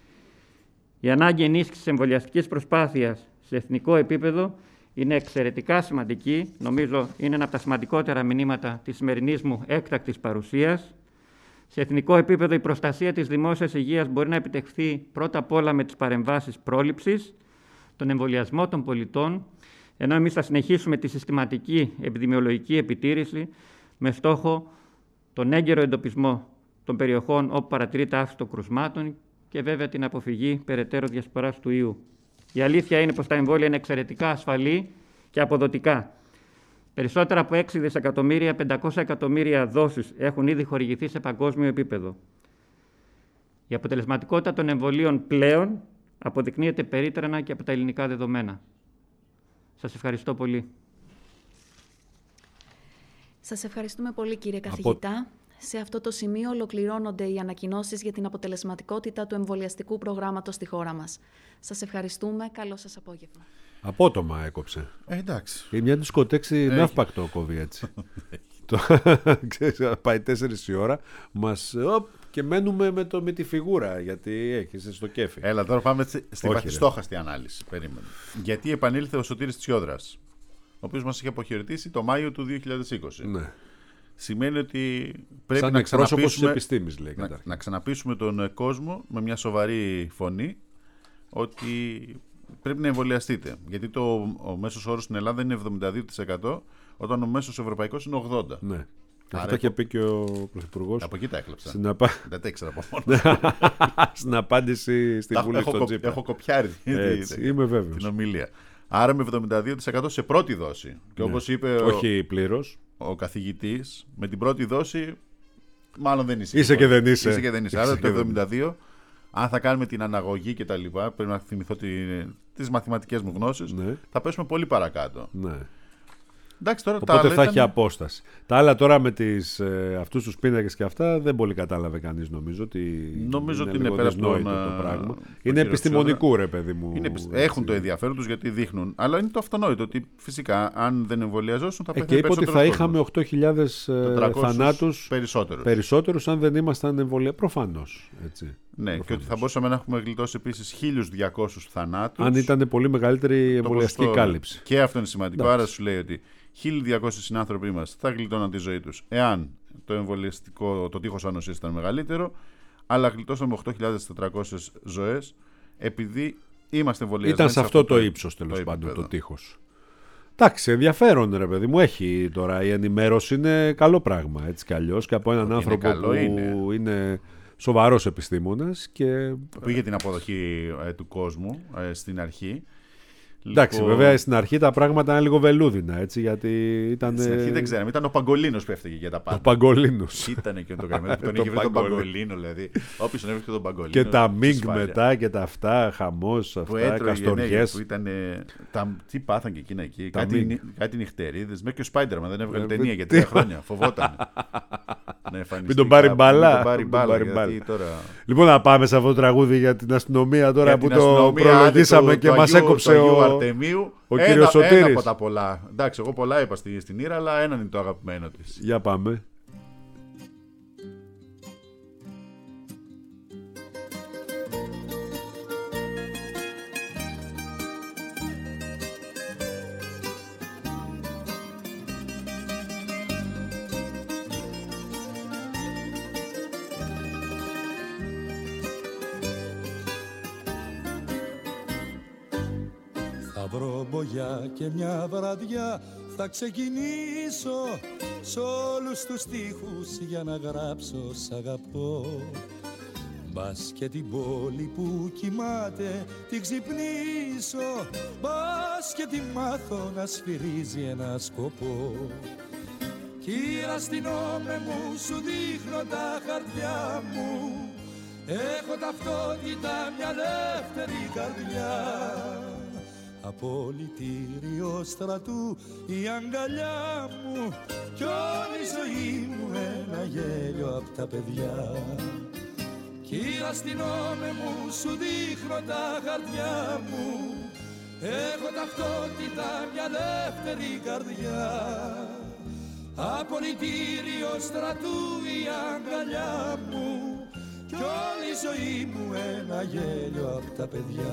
Η ανάγκη ενίσχυσης εμβολιαστικής προσπάθειας σε εθνικό επίπεδο είναι εξαιρετικά σημαντική. Νομίζω είναι ένα από τα σημαντικότερα μηνύματα της σημερινής μου έκτακτης παρουσίας. Σε εθνικό επίπεδο η προστασία της δημόσιας υγείας μπορεί να επιτευχθεί πρώτα απ' όλα με τις παρεμβάσεις πρόληψης, τον εμβολιασμό των πολιτών, ενώ εμείς θα συνεχίσουμε τη συστηματική επιδημιολογική επιτήρηση με στόχο τον έγκαιρο εντοπισμό των περιοχών όπου παρατηρείται αύξηση των κρουσμάτων και βέβαια την αποφυγή περαιτέρω διασποράς του ιού. Η αλήθεια είναι πως τα εμβόλια είναι εξαιρετικά ασφαλή και αποδοτικά. Περισσότερα από έξι δισεκατομμύρια, πεντακόσια εκατομμύρια δόσεις έχουν ήδη χορηγηθεί σε παγκόσμιο επίπεδο. Η αποτελεσματικότητα των εμβολίων πλέον αποδεικνύεται περίτρανα και από τα ελληνικά δεδομένα. Σας ευχαριστώ πολύ. Σας ευχαριστούμε πολύ, κύριε καθηγητά. Από... Σε αυτό το σημείο ολοκληρώνονται οι ανακοινώσεις για την αποτελεσματικότητα του εμβολιαστικού προγράμματος στη χώρα μας. Σας ευχαριστούμε. Καλό σας απόγευμα. Απότομα έκοψε. Ε, εντάξει. Είναι μια δισκοτέξη ναύπακτο κόβει έτσι. Το, ξέρεις, πάει τέσσερις η ώρα μας, οπ, και μένουμε με, το, με τη φιγούρα γιατί έχεις στο κέφι. Έλα, τώρα πάμε στη Όχι, βαθιστόχαστη ανάλυση. Περίμενε. Γιατί επανήλθε ο Σωτήρης Τσιόδρας, ο οποίος μας είχε αποχαιρετήσει το Μάιο του δύο χιλιάδες είκοσι. Ναι. Σημαίνει ότι πρέπει Σαν να εκπρόσωπος της ξαναπείσουμε, επιστήμης, λέει, να, καταρχήν. να ξαναπείσουμε τον κόσμο με μια σοβαρή φωνή ότι πρέπει να εμβολιαστείτε. Γιατί το, ο μέσος όρος στην Ελλάδα είναι εβδομήντα δύο τοις εκατό, όταν ο μέσος ευρωπαϊκός είναι ογδόντα τοις εκατό. Ναι. Άρα Αυτό είχε πει και ο Πρωθυπουργός Από εκεί τα έκλαψα. στην, απα... Δεν τα ήξερα από μόνο. στην απάντηση στην Τα- Βουλή έχω, στον κο- Τσίπρα. έχω κοπιάρει την- Έτσι, την- είμαι βέβαιος. την ομιλία. Άρα με εβδομήντα δύο τοις εκατό σε πρώτη δόση. Και όπως είπε ο, Όχι πλήρως. ο καθηγητής, με την πρώτη δόση μάλλον δεν είσαι. Είσαι και δεν είσαι. Είσαι και δεν είσαι. Είσαι Άρα και το δεν εβδομήντα δύο, αν θα κάνουμε την αναγωγή και τα λοιπά, πρέπει να θυμηθώ τη, τις μαθηματικές μου γνώσεις, Ναι. θα πέσουμε πολύ παρακάτω. Ναι. Εντάξει, τώρα Οπότε τα άλλα θα ήταν- έχει απόσταση. Τα άλλα τώρα με τις, ε, αυτούς τους πίνακες και αυτά δεν πολύ κατάλαβε κανείς, νομίζω. Ότι Νομίζω ότι είναι λίγο πέρα από τον, δυσνόητο το ε, πράγμα. τον Είναι κύριο επιστημονικού, ρε παιδί μου. Είναι, επισ- έτσι. έχουν το ενδιαφέρον τους γιατί δείχνουν. Αλλά είναι το αυτονόητο ότι φυσικά αν δεν εμβολιαζόσουν θα Ε, πέθανε και είπε ότι θα περισσότερος είχαμε κόσμος. οκτώ χιλιάδες ε, τετρακόσιους θανάτους περισσότερους. περισσότερους αν δεν ήμασταν εμβολιασμένοι. Προφανώς. Έτσι. Ναι, Προφανώς. και ότι θα μπορούσαμε να έχουμε γλιτώσει επίσης χίλιους διακόσιους θανάτους. Αν ήταν πολύ μεγαλύτερη η το εμβολιαστική ποσοστό, κάλυψη. Και αυτό είναι σημαντικό. Εντάξει. Άρα σου λέει ότι χίλιοι διακόσιοι συνάνθρωποι μας θα γλιτώναν τη ζωή τους εάν το εμβολιαστικό, το τείχος ανοσίας ήταν μεγαλύτερο, αλλά γλιτώσαμε οκτώ χιλιάδες τετρακόσιες ζωές επειδή είμαστε εμβολιασμένοι. Ήταν σε αυτό το ύψος τέλος πάντων επίπεδο. το τείχος. Εντάξει, ενδιαφέρον ρε παιδί μου. Έχει τώρα η ενημέρωση, είναι καλό πράγμα έτσι κι αλλιώς και από έναν Είναι άνθρωπο καλό, που είναι. είναι σοβαρός επιστήμονας και Που είχε την αποδοχή ε, του κόσμου ε, στην αρχή. εντάξει, Λοιπόν, βέβαια στην αρχή τα πράγματα ήταν λίγο βελούδινα έτσι γιατί ήταν. Στην αρχή δεν ξέραμε. Ήταν ο Παγκολίνος που έφταιγε για τα Ο πάντα. Παγκολίνος. Ήταν και το καημένο που τον Το είχε βρει τον Παγκολίνο. Παγκολίνο, δηλαδή. Όποιος τον έβρισκε τον Παγκολίνο. Και τα της μίγκ ασφάλειας. μετά και τα αυτά, χαμός, Που αυτά, έτρωγε, ναι, καστοριές. που ήταν. Τα, τι πάθαν και εκείνα εκεί. Τα Κάτι, μίγκ. νυ- κάτι νυχτερίδες. Μέχρι και ο Σπάιντερμαν δεν έβγαλε Ε, ταινία τι- για τρία χρόνια. Φοβόταν. Να εμφανιστεί Μην τον πάρει κάπου, μπαλά. Μην τον πάρει Μην τον μπάλα. πάρει Γιατί μπάλα. τώρα. Λοιπόν, να πάμε σε αυτό το τραγούδι για την αστυνομία τώρα Για που την το αστυνομία, προλογίσαμε άντε, του- και του μας Αγίου- έκοψε του Αγίου ο, Αρτεμίου. ο Ένα- κύριος Ένα Σωτήρης. από τα πολλά. Εντάξει, εγώ πολλά είπα στη- στην Ήρα, αλλά έναν είναι το αγαπημένο της. Για πάμε. Θα βρω μπογιά και μια βραδιά θα ξεκινήσω σ' όλους τους στίχους για να γράψω σ' αγαπώ. Μπας και την πόλη που κοιμάται την ξυπνήσω, μπας και τη μάθω να σφυρίζει ένα σκοπό. Κύρα αστυνόμε μου, σου δείχνω τα χαρτιά μου, έχω ταυτότητα μια δεύτερη καρδιά. Απολυτήριο στρατού η αγκαλιά μου κι όλη η ζωή μου ένα γέλιο απ' τα παιδιά. Κύρα αστυνόμε μου, σου δείχνω τα χαρτιά μου, έχω ταυτότητα μια δεύτερη καρδιά. Απολυτήριο στρατού η αγκαλιά μου κι όλη η ζωή μου ένα γέλιο απ' τα παιδιά.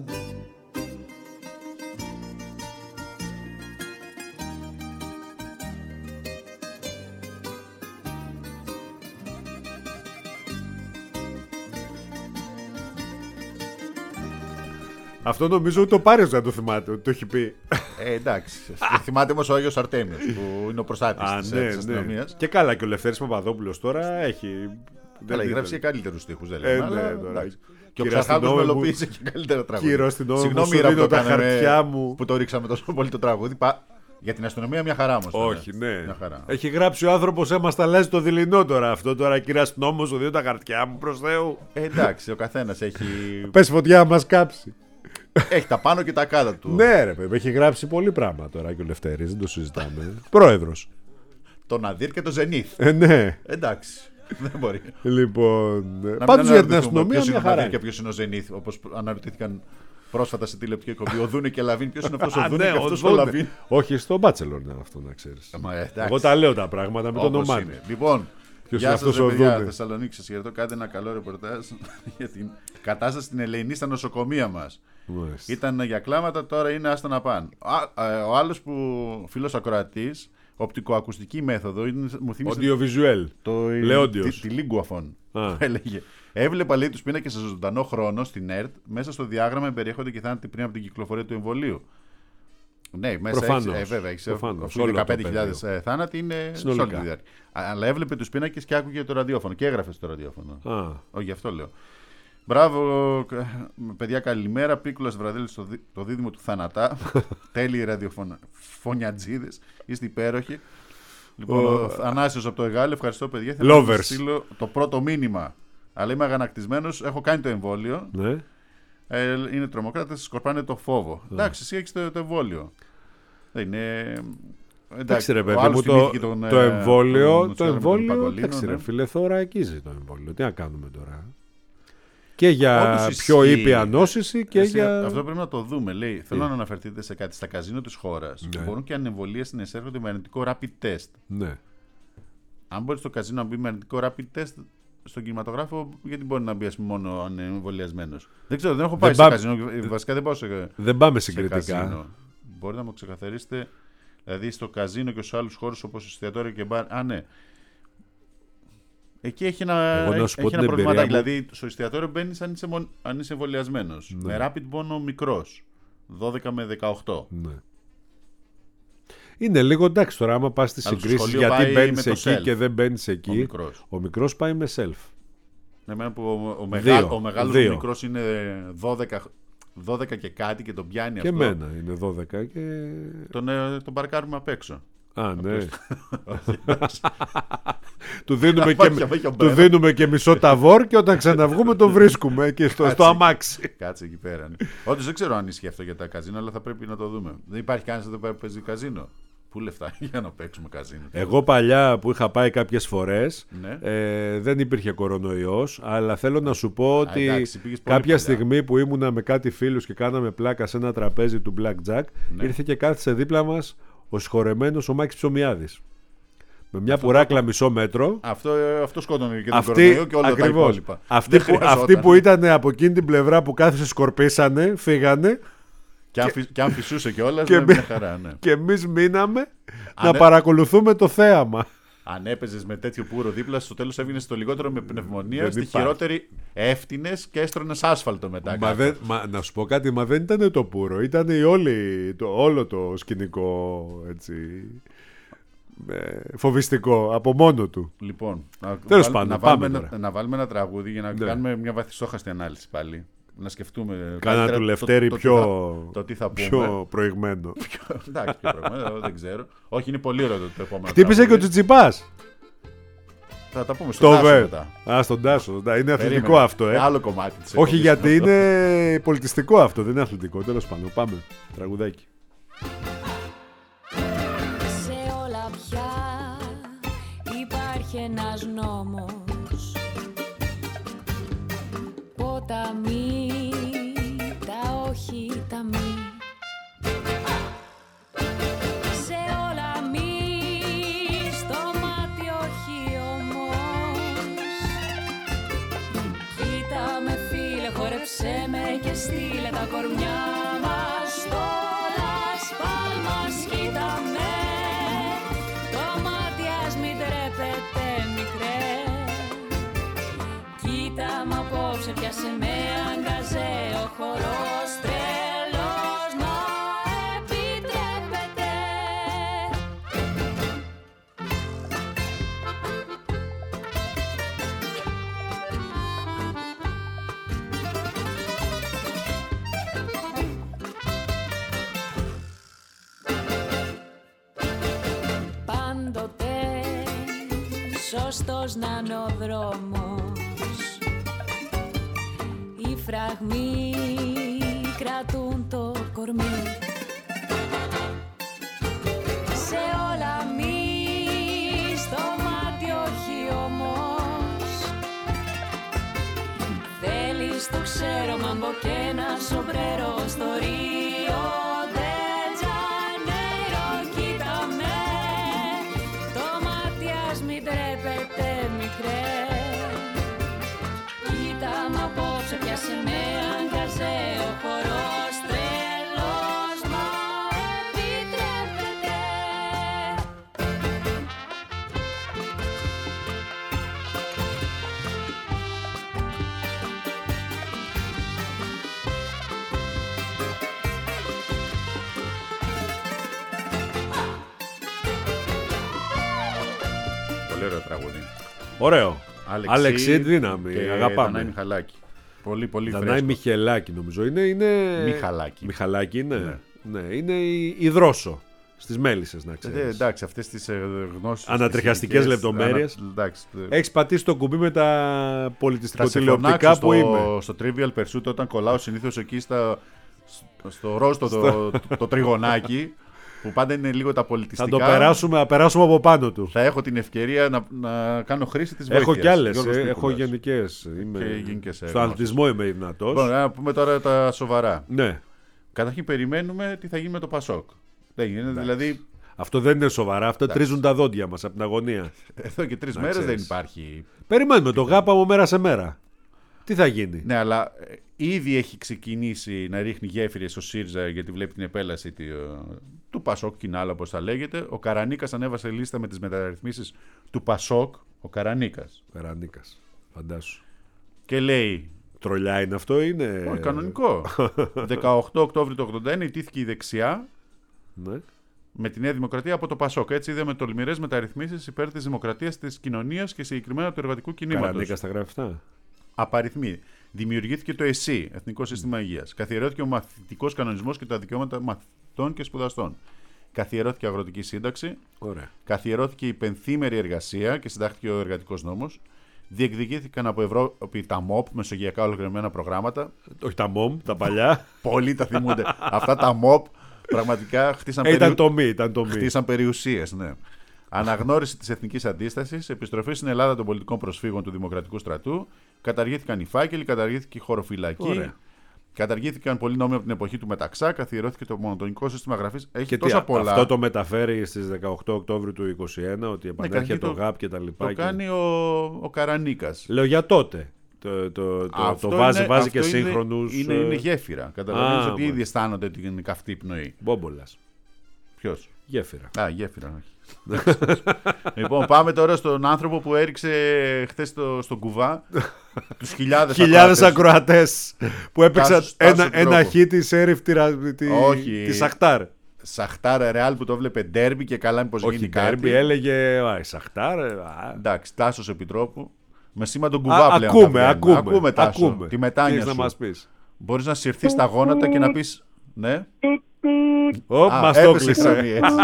Αυτό νομίζω ότι το Πάριος δεν το θυμάται, ότι το έχει πει. Ε, εντάξει. Θυμάται όμως ο Άγιος Αρτέμιος που είναι ο προστάτης Α, της ναι, της ναι. αστυνομίας. Και καλά, και ο Λευτέρης Παπαδόπουλος τώρα έχει. Αλλά δεν- γράψει και καλύτερους στίχους, δεν Ε, λέμε. ναι, αλλά, τώρα. εντάξει. Και ο Κύριε Ξαρχάκος αστυνόμε μου, μελοποίησε και καλύτερα τραγούδια. Κύριο αστυνόμε μου, Συγγνώμη, σου Ήρα, που δίνω το τα κάναμε- χαρτιά μου. που το ρίξαμε τόσο πολύ το τραγούδι. Πα- Για την αστυνομία μια χαρά όμως. ήταν. Όχι, ναι. Μια χαρά. Έχει γράψει ο άνθρωπος, έμας τα αλλάζει το δειλινό τώρα. Αυτό τώρα, κύριε αστυνόμο, σου δίνω τα χαρτιά μου προς Θεού. Ε, εντάξει, ο καθένας έχει... Πες φωτιά, μας κάψει. έχει τα πάνω και τα κάτω του. Ναι, ρε παιδί, έχει γράψει πολύ πράγμα τώρα και ο Λευτέρης, δεν το συζητάμε. Πρόεδρος. Το Ναδίρ και το Ζενίθ. Ε, ναι. Εντάξει. Δεν μπορεί. Λοιπόν. Να μην Πάντως για την αναρωτηθούμε αστυνομία ποιος είναι μια ο χαρά. Ναδίρ και ποιος είναι ο Ζενίθ, όπως αναρωτήθηκαν πρόσφατα σε τηλεοπτική εκπομπή. Ο Δούνε και Λαβίν. Ποιος είναι αυτός ο Α, Δούνε ναι, και ο αυτός ο Δούνε. Λαβίν? Όχι, στο Bachelor είναι αυτό, να ξέρεις. Μα, εντάξει. Εγώ τα λέω τα πράγματα με το Όπως όνομά είναι. του. Λοιπόν, Ποιος γεια είναι σας αυτός ρε ο παιδιά, Δούνε? Θεσσαλονίκη, σας χαιρετώ. Κάντε ένα καλό ρεπορτάζ για την κατάσταση στην Ελεηνή στα νοσοκομεία μας. Μάλιστα. Ήταν για κλάματα, τώρα είναι άστα να πάνε. Α, ε, ο άλλος που φίλος ακροατής, οπτικοακουστική μέθοδο, είναι, μου θύμισε Audiovisual. το, Λέοντιος. τη, τη Λίγκουαφων. Α. Έλεγε. Έβλεπα, λέει, τους πίνακες σε ζωντανό χρόνο στην ΕΡΤ. Μέσα στο διάγραμμα περιέχονται και θάνατοι πριν από την κυκλοφορία του εμβολίου. Ναι, μέσα Προφανώς. έχεις, ε, βέβαια, έχεις, Προφανώς. αφού Όλο το δεκαπέντε χιλιάδες πεδίο. ε, θάνατοι είναι Συνολικά. σε όλη τη διάρκεια. Α, Αλλά έβλεπε τους πίνακες και άκουγε το ραδιόφωνο και έγραφε στο ραδιόφωνο. Α. Όχι, γι' αυτό λέω. Μπράβο, παιδιά, καλημέρα. Πίκουλας Βραδέλης στο δί- το δίδυμο του Θανατά. Τέλειοι ραδιοφωνιατζίδες. Είστε υπέροχοι. Λοιπόν, ο Θανάσιος από το Εγάλε, ευχαριστώ, παιδιά. Θέλω να Lovers. σας στείλω το πρώτο μήνυμα. Αλλά είμαι αγανακτισμένος, έχω κάνει το εμβόλιο. Ναι. Ε, είναι τρομοκράτες, σκορπάνε το φόβο. Εντάξει, εσύ έχεις το, το εμβόλιο. Δεν είναι. Εντάξει, ρε ο παιδί άλλος μου, το, θυμήθηκε τον, το ε, εμβόλιο, τον το Μουτσέλα με τον εμβόλιο, Παγκολίνο, εντάξει ναι. ρε φίλε, θωρακίζει το εμβόλιο. Τι να κάνουμε τώρα. Και για Όντως πιο ισχύει. ήπια νόσηση και Εσύ, για... Αυτό πρέπει να το δούμε. Λέει, θέλω Τι? να αναφερθείτε σε κάτι. Στα καζίνο της χώρας Ναι. μπορούν και ανεμβολίες να εισέρχονται με αρνητικό rapid test. Ναι. Αν μπορεί στο καζίνο να μπει με αρνητικό rapid test στον κινηματογράφο, γιατί μπορεί να μπει, ας πούμε, μόνο αν είναι εμβολιασμένος? Δεν ξέρω, δεν έχω πάει Δεν σε πά- καζίνο. Βασικά δεν πάω σε, Δεν πάμε σε συγκριτικά. καζίνο. Μπορείτε να μου ξεκαθαρίσετε, δηλαδή στο καζίνο και στους άλλους χώρους όπως εστιατόρια και μπαρ. Α, ναι. Εκεί έχει ένα, Εγώ να σου πω έχει την ένα προβληματάκι. εμπειρία μου. Δηλαδή στο εστιατόριο μπαίνεις αν είσαι, μον- αν είσαι εμβολιασμένος. Ναι. Με rapid μόνο μικρός. δώδεκα με δεκαοκτώ. Ναι. Είναι λίγο εντάξει τώρα, άμα πας στις Αλλά στο συγκρίσεις σχολείο γιατί πάει μπαίνεις με το εκεί self. και δεν μπαίνεις εκεί. Ο μικρός. Ο μικρός πάει με self. Εμένα που ο, ο, Δύο. μεγάλο, ο μεγάλος Δύο. ο μικρός είναι δώδεκα, δώδεκα και κάτι και τον πιάνει Και αυτό. εμένα είναι δώδεκα και... Τον, ε, τον παρκάρουμε απ' έξω. Α, ναι. Αυτός. του, δίνουμε Να και, πάει, πάει και ο του Μπρέβα. δίνουμε και μισό ταβόρ και όταν ξαναβγούμε τον βρίσκουμε και στο, στο Κάτσε. αμάξι. Κάτσε εκεί πέρα. Ναι. Όντως δεν ξέρω αν ισχύει αυτό για τα καζίνο, αλλά θα πρέπει να το δούμε. Δεν υπάρχει κανένας εδώ πέρα που παίζει καζίνο. Πού λεφτά για να παίξουμε καζίνο? Εγώ παλιά που είχα πάει κάποιες φορές Ναι. ε, δεν υπήρχε κορονοϊός, αλλά θέλω να σου πω ότι εντάξει, πήγες πολύ κάποια παλιά. στιγμή που ήμουνα με κάτι φίλους και κάναμε πλάκα σε ένα τραπέζι του Blackjack, Ναι. ήρθε και κάθισε δίπλα μας ο συγχωρεμένος ο Μάκης Ψωμιάδης. Με μια πουράκλα μισό μέτρο. Αυτό, ε, αυτό σκότωνε και τον Αυτή, κορονοϊό και όλα τα ακριβώς, υπόλοιπα. αυτοί, Δεν που, χρειαζόταν. αυτοί που ήταν από εκείνη την πλευρά που κάθισε σκορπίσανε, φύγανε Και αν, φυσ- και αν φυσούσε κιόλας, και ναι, μη- μια χαρά, ναι. και εμείς μείναμε Αν να ε- παρακολουθούμε το θέαμα. Αν έπαιζε με τέτοιο πουρο δίπλα, στο τέλος έβγαινε στο λιγότερο με πνευμονία, Δεν στη υπάρχει. χειρότερη έφτυνες και έστρωνες άσφαλτο μετά. Μα κάτω. δεν, μα, να σου πω κάτι, μα δεν ήταν το πουρο, ήταν η όλη, το, όλο το σκηνικό έτσι, ε, φοβιστικό από μόνο του. Λοιπόν, να, Τέλος βάλ- πάντων, να, πάμε βάλουμε, τώρα. ένα, να βάλουμε ένα τραγούδι για να Ναι. κάνουμε μια βαθιστόχαστη ανάλυση πάλι. Να σκεφτούμε. Κάνα καλύτερα του το- Λευτέρη το- το πιο, τι θα- Το τι θα πούμε. πιο προηγμένο. Εντάξει, πιο προηγούμενο, δεν ξέρω. Όχι, είναι πολύ ωραίο το, το επόμενο. Χτύπησε και ο τραγούδι. Τσιτσιπάς. Θα τα πούμε στο Το Τάσο βε. μετά. Α, στον Τάσο. Είναι αθλητικό Περίμενε. αυτό, ε. Άλλο κομμάτι της Όχι εκπομπής γιατί αυτό. είναι πολιτιστικό αυτό, δεν είναι αθλητικό. Τέλος πάντων, πάμε. Τραγουδάκι. Σε όλα πια υπάρχει ένας νόμος. Ποταμί, τα όχι, τα μη. Σε όλα μη, στο μάτι όχι όμως. Κοίτα με φίλε, χόρεψέ με και στείλε τα κορμιά μας στο Las Palmas. Κοίτα με, το μάτι ας μην τρέπεται μικρέ. Κοίτα μ' απόψε πιάσε με αγκαζέ, ο χορός τρελός μα επιτρέπεται. Πάντοτε σωστός να είναι ο δρόμος. Οι φραγμοί κρατούν το κορμί. Σε όλα μη, στο μάτι όχι όμως. Θέλεις το ξέρω, μα μπω και να σομπρέρο στο Ρίο ντε Τζανέιρο. Κοίτα με, το μάτι ας μην τρέπεται μικρέ. Κοίτα μ' απόψε πιάσε με αγκαζέ ο χορός τρελός μα επιτρέπεται. Πολύ ωραίο τραγούδι. Ωραίο. Αλεξή, Αλεξή δύναμη. και Αγαπάμε. Δανάη Μιχαλάκη. Πολύ, πολύ Δανάη φρέσκο. Μιχελάκη νομίζω. Είναι, είναι... Μιχαλάκη. Μιχαλάκη είναι. Ναι. Ναι. Είναι η, η Δρόσο. Στις Μέλισσες, να Ε, ξέρεις. εντάξει, αυτές τις ε, γνώσεις. Ανατριχιαστικές τις λεπτομέρειες. ανα- εντάξει, ε, Έχεις πατήσει το κουμπί με τα θα σε πολιτιστικοτηλεοπτικά φωνάξω που είμαι. στο, στο Trivial Pursuit όταν κολλάω συνήθως εκεί στα, στο ρόστο το, το, το τριγωνάκι που πάντα είναι λίγο τα Θα πολιτιστικά. το περάσουμε, θα περάσουμε από πάνω του. Θα έχω την ευκαιρία να, να κάνω χρήση της βοήθειας. Έχω κι άλλες. Γιώργος ε, Πίκουλας. έχω γενικές. Είμαι... Και γενικές Στο γνώσεις. αθλητισμό είμαι δυνατός. Λοιπόν, να πούμε τώρα τα σοβαρά. Ναι. Καταρχήν περιμένουμε τι θα γίνει με το Πασόκ. Δεν γίνεται, δηλαδή Αυτό δεν είναι σοβαρά. Αυτά τρίζουν τα δόντια μας από την αγωνία. εδώ και τρεις Να μέρες δεν ξέρεις. υπάρχει. Περιμένουμε το γάπα από μέρα σε μέρα. Τι θα γίνει. Ναι, αλλά ε, ήδη έχει ξεκινήσει να ρίχνει γέφυρες ο ΣΥΡΙΖΑ γιατί βλέπει την επέλαση του, του Πασόκ Κινάλα, όπως θα λέγεται. Ο Καρανίκας ανέβασε λίστα με τις μεταρρυθμίσεις του Πασόκ. Ο Καρανίκας. Περανίκας. Φαντάσου. Και λέει. Τρολιά είναι αυτό, είναι. Όχι, κανονικό. δεκαοκτώ Οκτώβρη του ογδόντα ένα ιτήθηκε η δεξιά Ναι. με τη Νέα Δημοκρατία από το Πασόκ. Έτσι είδαμε τολμηρές μεταρρυθμίσεις υπέρ της δημοκρατίας, της κοινωνίας και συγκεκριμένα του εργατικού κινήματος. Καρανίκας τα γράφει αυτά. Απαριθμοί. Δημιουργήθηκε το ΕΣΥ, Εθνικό Σύστημα Υγείας. Καθιερώθηκε ο μαθητικός κανονισμός και τα δικαιώματα μαθητών και σπουδαστών. Καθιερώθηκε η αγροτική σύνταξη. Ωραία. Καθιερώθηκε η πενθήμερη εργασία και συντάχθηκε ο εργατικός νόμος. Διεκδικήθηκαν από Ευρώπη τα ΜΟΠ, μεσογειακά ολοκληρωμένα προγράμματα. Όχι τα μομ, τα παλιά. Πολλοί τα θυμούνται. Αυτά τα ΜΟΠ πραγματικά χτίσαν, Ε, ήταν περι... το μη, ήταν το μη. χτίσαν περιουσίες. Ναι. Αναγνώριση της εθνικής αντίστασης, επιστροφή στην Ελλάδα των πολιτικών προσφύγων του Δημοκρατικού Στρατού, καταργήθηκαν οι φάκελοι, καταργήθηκε η χωροφυλακή, Ωραία. καταργήθηκαν πολλοί νόμοι από την εποχή του Μεταξά, καθιερώθηκε το μονοτονικό σύστημα γραφής. Έχει Και τι, τόσα πολλά. αυτό το μεταφέρει στις δεκαοκτώ Οκτώβρη του είκοσι ένα ότι επανέρχεται καταρχήν το το- ΓΑΠ και τα λοιπά. Το και- κάνει ο, ο Καρανίκας. Λέω για τότε. Το, το, το, Αυτό το βάζει, είναι- βάζει και αυτό είναι- σύγχρονους. Είναι, ε, είναι γέφυρα. Καταλαβαίνεις Α, ότι ήδη μάλιστα. αισθάνονται την καυτή πνοή. Μπόμπολας. Ποιος? Γέφυρα. Α, γέφυρα, όχι. Λοιπόν, πάμε τώρα στον άνθρωπο που έριξε χθες στο, στον κουβά τους χιλιάδες Χιλιάδες ακροατές. ακροατές που έπαιξαν Τάσος- Τάσος ένα, ένα Τρόπο. χι τη Έριφ τη, τη, Όχι. τη Σαχτάρ. Σαχτάρα Ρεάλ που το βλέπε ντέρμπι και καλά μήπως Όχι γίνει Ντέρμπι, κάτι. έλεγε α, η Σαχτάρ. α, Εντάξει, Τάσος Επιτρόπου. Με σήμα τον α, κουβά πλέον. ακούμε, θα βγαίνουμε. ακούμε, Ακούμε, Τάσο. ακούμε. Τη μετάνοια Τι έχεις σου. να μας πεις. Μπορείς να συρθείς στα γόνατα και να πεις. Ναι. Ω, Α, μας το έπεσε η κλείσε. γραμμή, έτσι.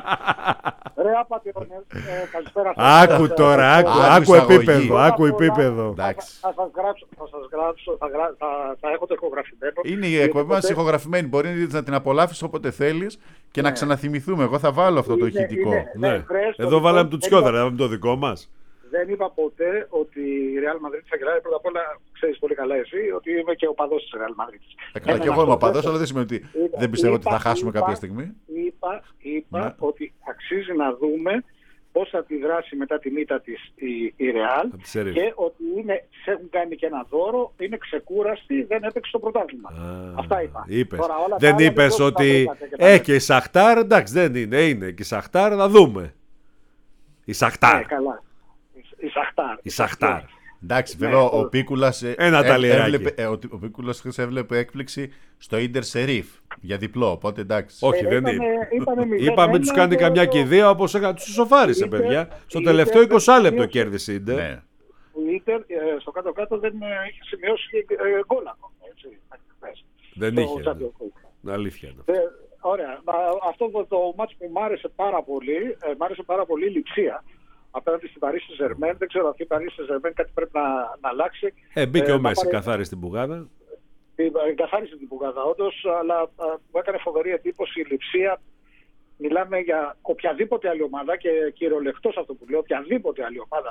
Ρε Απατεώνε, ε, καλησπέρα σας. Άκου τώρα, άκου, Άκου άκου εισαγωγή. επίπεδο, άκου επίπεδο. Εντάξει. Θα σας γράψω, θα σας γράψω, θα, γρά, θα, θα έχω το ηχογραφημένο. Είναι η εκπομπή μας ηχογραφημένη. Μπορεί να την απολαύσεις όποτε θέλεις και να ξαναθυμηθούμε. Εγώ θα βάλω αυτό το Είναι- ηχητικό. είναι- Ναι. ναι, βρες το Εδώ δικό- βάλαμε του δεν Τσιόδρα, είπα- να δούμε το δικό μας. Δεν είπα ποτέ ότι η Real Madrid θα κερδίσει. Πρώτα απ' όλα, ξέρεις πολύ καλά εσύ ότι είμαι και οπαδός της Real Madrid. Ε, καλά, και εγώ είμαι οπαδός, αλλά δεν σημαίνει ότι Είπα- δεν πιστεύω ότι είπα- θα χάσουμε είπα- κάποια στιγμή. Είπα, είπα Ναι. ότι αξίζει να δούμε πώς θα αντιδράσει μετά τη μύτα της η, η Real Από τη Σερίφ. και ότι είναι, της έχουν κάνει και ένα δώρο, είναι ξεκούραστη, δεν έπαιξε το πρωτάθλημα. Α, Αυτά είπα. είπες. Τώρα, όλα τα Δεν άλλα είπες δεν ότι. βρήκατε και τα Ε, λέτε. και η Σαχτάρ, εντάξει, δεν είναι. Είναι και η Σαχτάρ, θα δούμε. Η Σαχτάρ. Ναι, καλά. Η Σαχτάρ. Η Σαχτάρ. Εντάξει, Ναι, βέβαια το- ο Πίκουλας ε, Ένα ε, ταλιράκι. έβλεπε, ε, ο, ο Πίκουλας χθες έβλεπε έκπληξη στο Ίντερ Σερίφ για διπλό, οπότε εντάξει. Όχι, Ε, δεν ήτανε- είναι. ήτανε μηδέν Είπαμε ένα του κάνει και καμιά το- κηδεία όπω του ισοφάρισε, Είτε- παιδιά. Στο είτε τελευταίο δεν είκοσι λεπτό σημείωσε. κέρδισε η Ίντερ. Ναι. Ο Ίντερ ε, στο κάτω-κάτω δεν ε, είχε σημειώσει ε, γκολ ακόμα. έτσι, χθες, Δεν στο είχε. Champions League. Ναι. Αλήθεια είναι. Ε, ωραία. Μα αυτό το, το μάτς που μου άρεσε πάρα πολύ, ε, μ' άρεσε πάρα πολύ η Λειψία. Απέναντι στην Paris Saint-Germain, δεν ξέρω αυτή η Paris Saint-Germain κάτι πρέπει να, να αλλάξει. Ε, μπήκε Ε, ο να Μέση, πάρει- καθάρισε την πουγάδα. Εγκαθάρισε την πουγάδα όντως, αλλά α, μου έκανε φοβερή εντύπωση η Λειψία. Μιλάμε για οποιαδήποτε άλλη ομάδα και κυριολεκτός αυτό που λέω, οποιαδήποτε άλλη ομάδα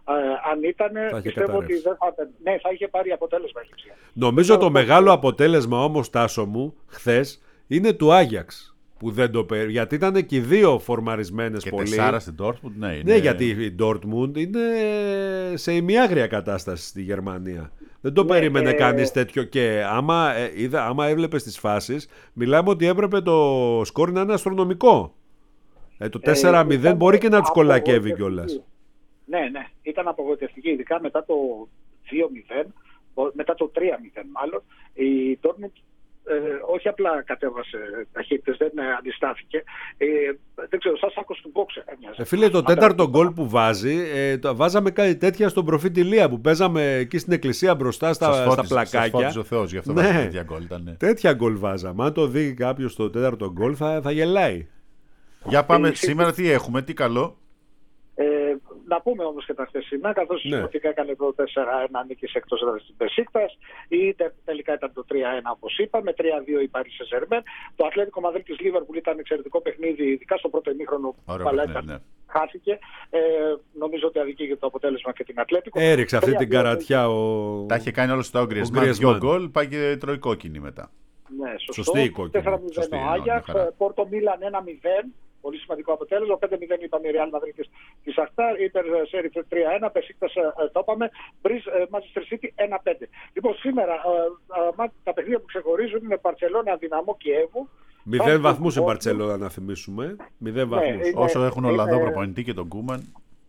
αν ήταν, πιστεύω ότι δεν θα, ναι, θα είχε πάρει αποτέλεσμα η Λειψία. Νομίζω το μεγάλο αποτέλεσμα όμως, Τάσο μου, χθες, είναι του Άγιαξ. Που δεν το πέ... Γιατί ήταν και οι δύο φορμαρισμένες και πολύ. Και τεσσάρα στην Dortmund, ναι. Είναι... Ναι, γιατί η Dortmund είναι σε ημιάγρια κατάσταση στη Γερμανία. Δεν το ναι, περίμενε ε... κανείς τέτοιο. Και άμα, ε, είδα, άμα έβλεπες τις φάσεις, μιλάμε ότι έπρεπε το σκορ να είναι αστρονομικό. Ε, το τέσσερα μηδέν ε, μπορεί και να τους κολακεύει κιόλας. Ναι, ναι. Ήταν απογοητευτική, ειδικά μετά το δύο μηδέν, μετά το τρία μηδέν μάλλον. Η Dortmund Ε, όχι απλά κατέβασε ταχύτητες, δεν ε, αντιστάθηκε. Ε, δεν ξέρω, σαν σάκος του μπόξερ έμοιαζε. Ε, φίλε, το τέταρτο γκολ που βάζει, ε, το, βάζαμε κάτι τέτοια στον προφήτη Λία που παίζαμε εκεί στην εκκλησία μπροστά στα, φώτιζε, στα πλακάκια. Σας φώτιζε ο Θεός, γι' αυτό ναι, βάζει τέτοια γκολ. Ήταν, ναι. Τέτοια γκολ βάζαμε. Αν το δει κάποιος το τέταρτο γκολ θα, θα γελάει. Για πάμε, ε, σήμερα τι έχουμε, τι καλό. Ε, να πούμε όμως και τα χθεσινά, καθώς ναι. η Σωτικά έκανε το τέσσερα ένα νίκης εκτός έδρας στην Μπεσίκτας, ή τελικά ήταν το τρία ένα όπως είπαμε, τρία δύο η Παρί Σεν-Ζερμέν. Το Ατλέτικο Μαδρίτ της Λίβερπουλ ήταν εξαιρετικό παιχνίδι, ειδικά στο πρώτο ημίχρονο που παλέτα ναι. χάθηκε. Ε, νομίζω ότι αδικήγε το αποτέλεσμα και την Ατλέτικο. Έριξε αυτή την καρατιά ο. Τα είχε κάνει όλο στο Γκριεσμάν, δύο γκολ, πάει και τρώει κόκκινη μετά. Ναι, σωστό. Σωστή η κόκκινη. τέσσερα μηδέν ο Άγιαξ, Πόρτο Μίλαν ένα μηδέν. Πολύ σημαντικό αποτέλεσμα. πέντε μηδέν είπαμε η Real Madrid της Αχτάρ, Ιντερ Σέριφ τρία ένα, Μπεσίκτας το είπαμε, Μπριζ Manchester City ένα πέντε. Λοιπόν, σήμερα ε, ε, τα παιχνίδια που ξεχωρίζουν είναι Μπαρτσελόνα, Δυναμό Κιέβου. Μηδέν βαθμούς σε Μπαρτσελόνα να θυμίσουμε. Μηδέν βαθμούς. Ναι, είναι, όσο έχουν Ολλανδό είναι... προπονητή και τον Κούμαν.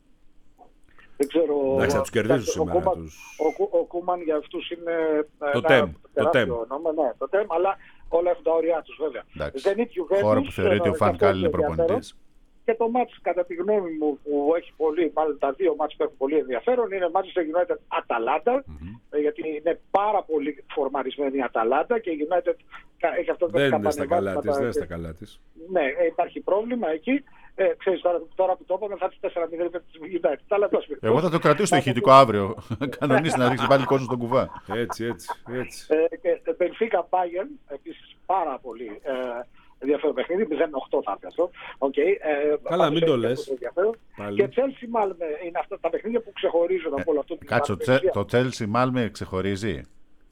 Δεν ξέρω. Εντάξει, θα τους κερδίζουν σήμερα. Ο, τους... ο, ο, ο Κούμαν για αυτούς είναι το τέμ. Το τέμ. Ναι, το τέμ, αλλά όλα έχουν τα όρια τους βέβαια. Χώρα που θεωρείται ο Φανκάλ είναι προπονητής. Και το μάτς, κατά τη γνώμη μου, που έχει πολύ, μάλλον τα δύο μάτς που έχουν πολύ ενδιαφέρον, είναι Manchester United Atalanta, mm-hmm. γιατί είναι πάρα πολύ φορμαρισμένη η Αταλάντα και η United έχει αυτό το δεν είναι στα καλά της, δεν είναι στα καλά της. Ναι, υπάρχει πρόβλημα εκεί. Ε, ξέρεις, τώρα, τώρα που το είπαμε θα έρθει τέσσερα μηδέν με τη United. Εγώ θα το κρατήσω στο ηχητικό αύριο. Κανονίσει να ρίξει πάλι κόσμο στον κουβά. Έτσι, έτσι. έτσι. Ε, Benfica Bayern, επίσης πάρα πολύ ε, ενδιαφέρον παιχνίδι, μηδέν οκτώ θα έρθει αυτό. Okay, ε, Καλά, μην το λες. Και Chelsea Malmö είναι αυτά τα παιχνίδια που ξεχωρίζουν από όλο αυτό. Κάτσε, το Chelsea Malmö ξεχωρίζει.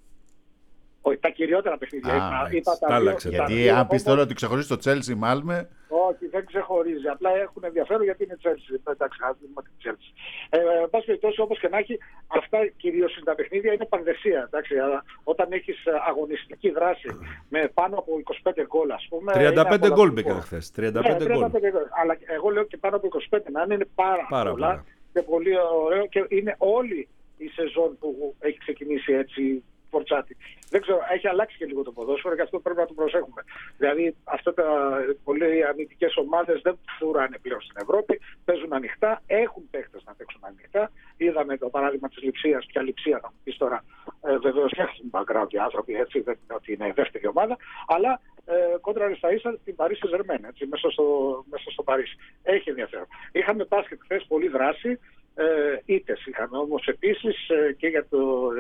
Όχι, τα κυριότερα παιχνίδια. Α, είπα, τα δύο, γιατί δύο, αν πεις τώρα ότι ξεχωρίζει το Chelsea Malmö. Όχι, δεν ξεχωρίζει. Απλά έχουν ενδιαφέρον γιατί είναι Chelsea. Εντάξει, ας δούμε την Chelsea. Ε, εν πάση περιπτώσει, όπως και να έχει, αυτά κυρίως είναι τα παιχνίδια, είναι πανδεσία. Εντάξει, όταν έχεις αγωνιστική δράση με πάνω από είκοσι πέντε γκολ, ας πούμε. τριάντα πέντε γκολ μπήκαν χθες. τριάντα πέντε γκολ. Αλλά εγώ λέω και πάνω από είκοσι πέντε να είναι πάρα, πάρα πολλά. πολλά. Και πολύ ωραίο και είναι όλη η σεζόν που έχει ξεκινήσει έτσι. Φορτσάτη. Δεν ξέρω, έχει αλλάξει και λίγο το ποδόσφαιρο και αυτό πρέπει να το προσέχουμε. Δηλαδή, αυτά τα πολύ αμυντικές ομάδες δεν φουράνε πλέον στην Ευρώπη, παίζουν ανοιχτά, έχουν παίχτες να παίξουν ανοιχτά. Είδαμε το παράδειγμα της Λειψίας, ποια Λειψία θα μου πεις τώρα. Ε, Βεβαίως έχουν background οι άνθρωποι, έτσι, δεν είναι ότι είναι δεύτερη ομάδα, αλλά ε, κόντρα στα ίσα την Παρί Σεν-Ζερμέν, έτσι, μέσα στο, μέσα στο Παρίσι. Έχει ενδιαφέρον. Είχαμε μπάσκετ χθες, πολλή δράση, ε, ήττες είχαμε όμως επίσης ε, και για το.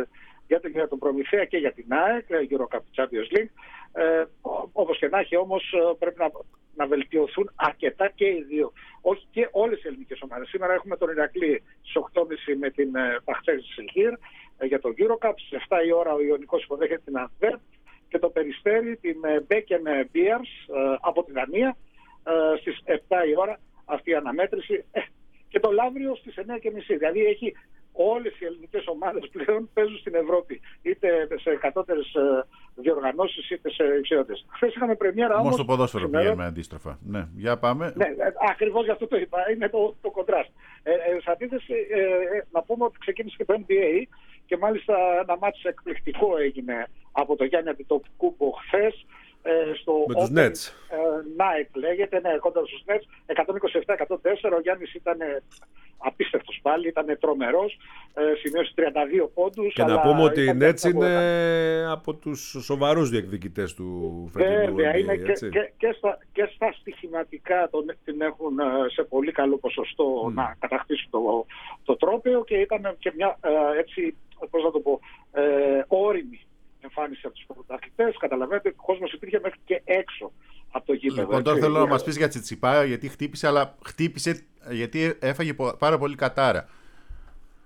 Για τον, για τον Προμηθέα και για την ΑΕΚ, Euro Cup Champions League. Ε, όπως και να έχει όμως πρέπει να, να βελτιωθούν αρκετά και οι δύο. Όχι και όλες οι ελληνικές ομάδες. Σήμερα έχουμε τον Ηρακλή στις οκτώ και μισή με την Παχτσέζη Σιλχύρ ε, για τον Euro Cup. Στις εφτά η ώρα ο Ιωνικός υποδέχεται την Αντβέρπ και το Περιστέρι την Μπέκεν Μπίαρς ε, από την Δανία. Ε, στις εφτά η ώρα αυτή η αναμέτρηση. Ε, και το Λαύριο στις εννιά και μισή. Δηλαδή έχει όλες οι ελληνικές ομάδες πλέον παίζουν στην Ευρώπη. Είτε σε κατώτερες διοργανώσεις είτε σε υψηλότερες. Χθες είχαμε πρεμιέρα όμως. Όμως το ποδόσφαιρο πήγαμε αντίστροφα. Ναι, για πάμε. Ναι, ακριβώς γι' αυτό το είπα. Είναι το, το κοντράστ. Ε, ε, σε αντίθεση, ε, ε, να πούμε ότι ξεκίνησε και το N B A και μάλιστα ένα μάτσο εκπληκτικό έγινε από το Γιάννη Αντιτοκούμπο χθες. Ε, στο με τους Nets. Ε, Nike λέγεται, ναι, κοντά στους Nets, εκατόν είκοσι επτά εκατόν τέσσερα, ο Γιάννης ήταν απίστευτος πάλι, ήταν τρομερός, ε, σημείωσε τριάντα δύο πόντους. Και αλλά να πούμε ότι οι Nets είναι από τους σοβαρούς διεκδικητές του φετινού. Βέβαια, είναι και, και, και, στα, και στα στοιχηματικά τον, την έχουν σε πολύ καλό ποσοστό mm. να κατακτήσουν το, το τρόπαιο και ήταν και μια ε, έτσι, πώς να το πω, ε, όριμη εμφάνιση από τους πρωταθλητές. Καταλαβαίνετε, ο κόσμος υπήρχε μέχρι και έξω από το γήπεδο. Λοιπόν, τώρα θέλω να μας πεις για Τσιτσιπά, γιατί χτύπησε, αλλά χτύπησε γιατί έφαγε πάρα πολύ κατάρα.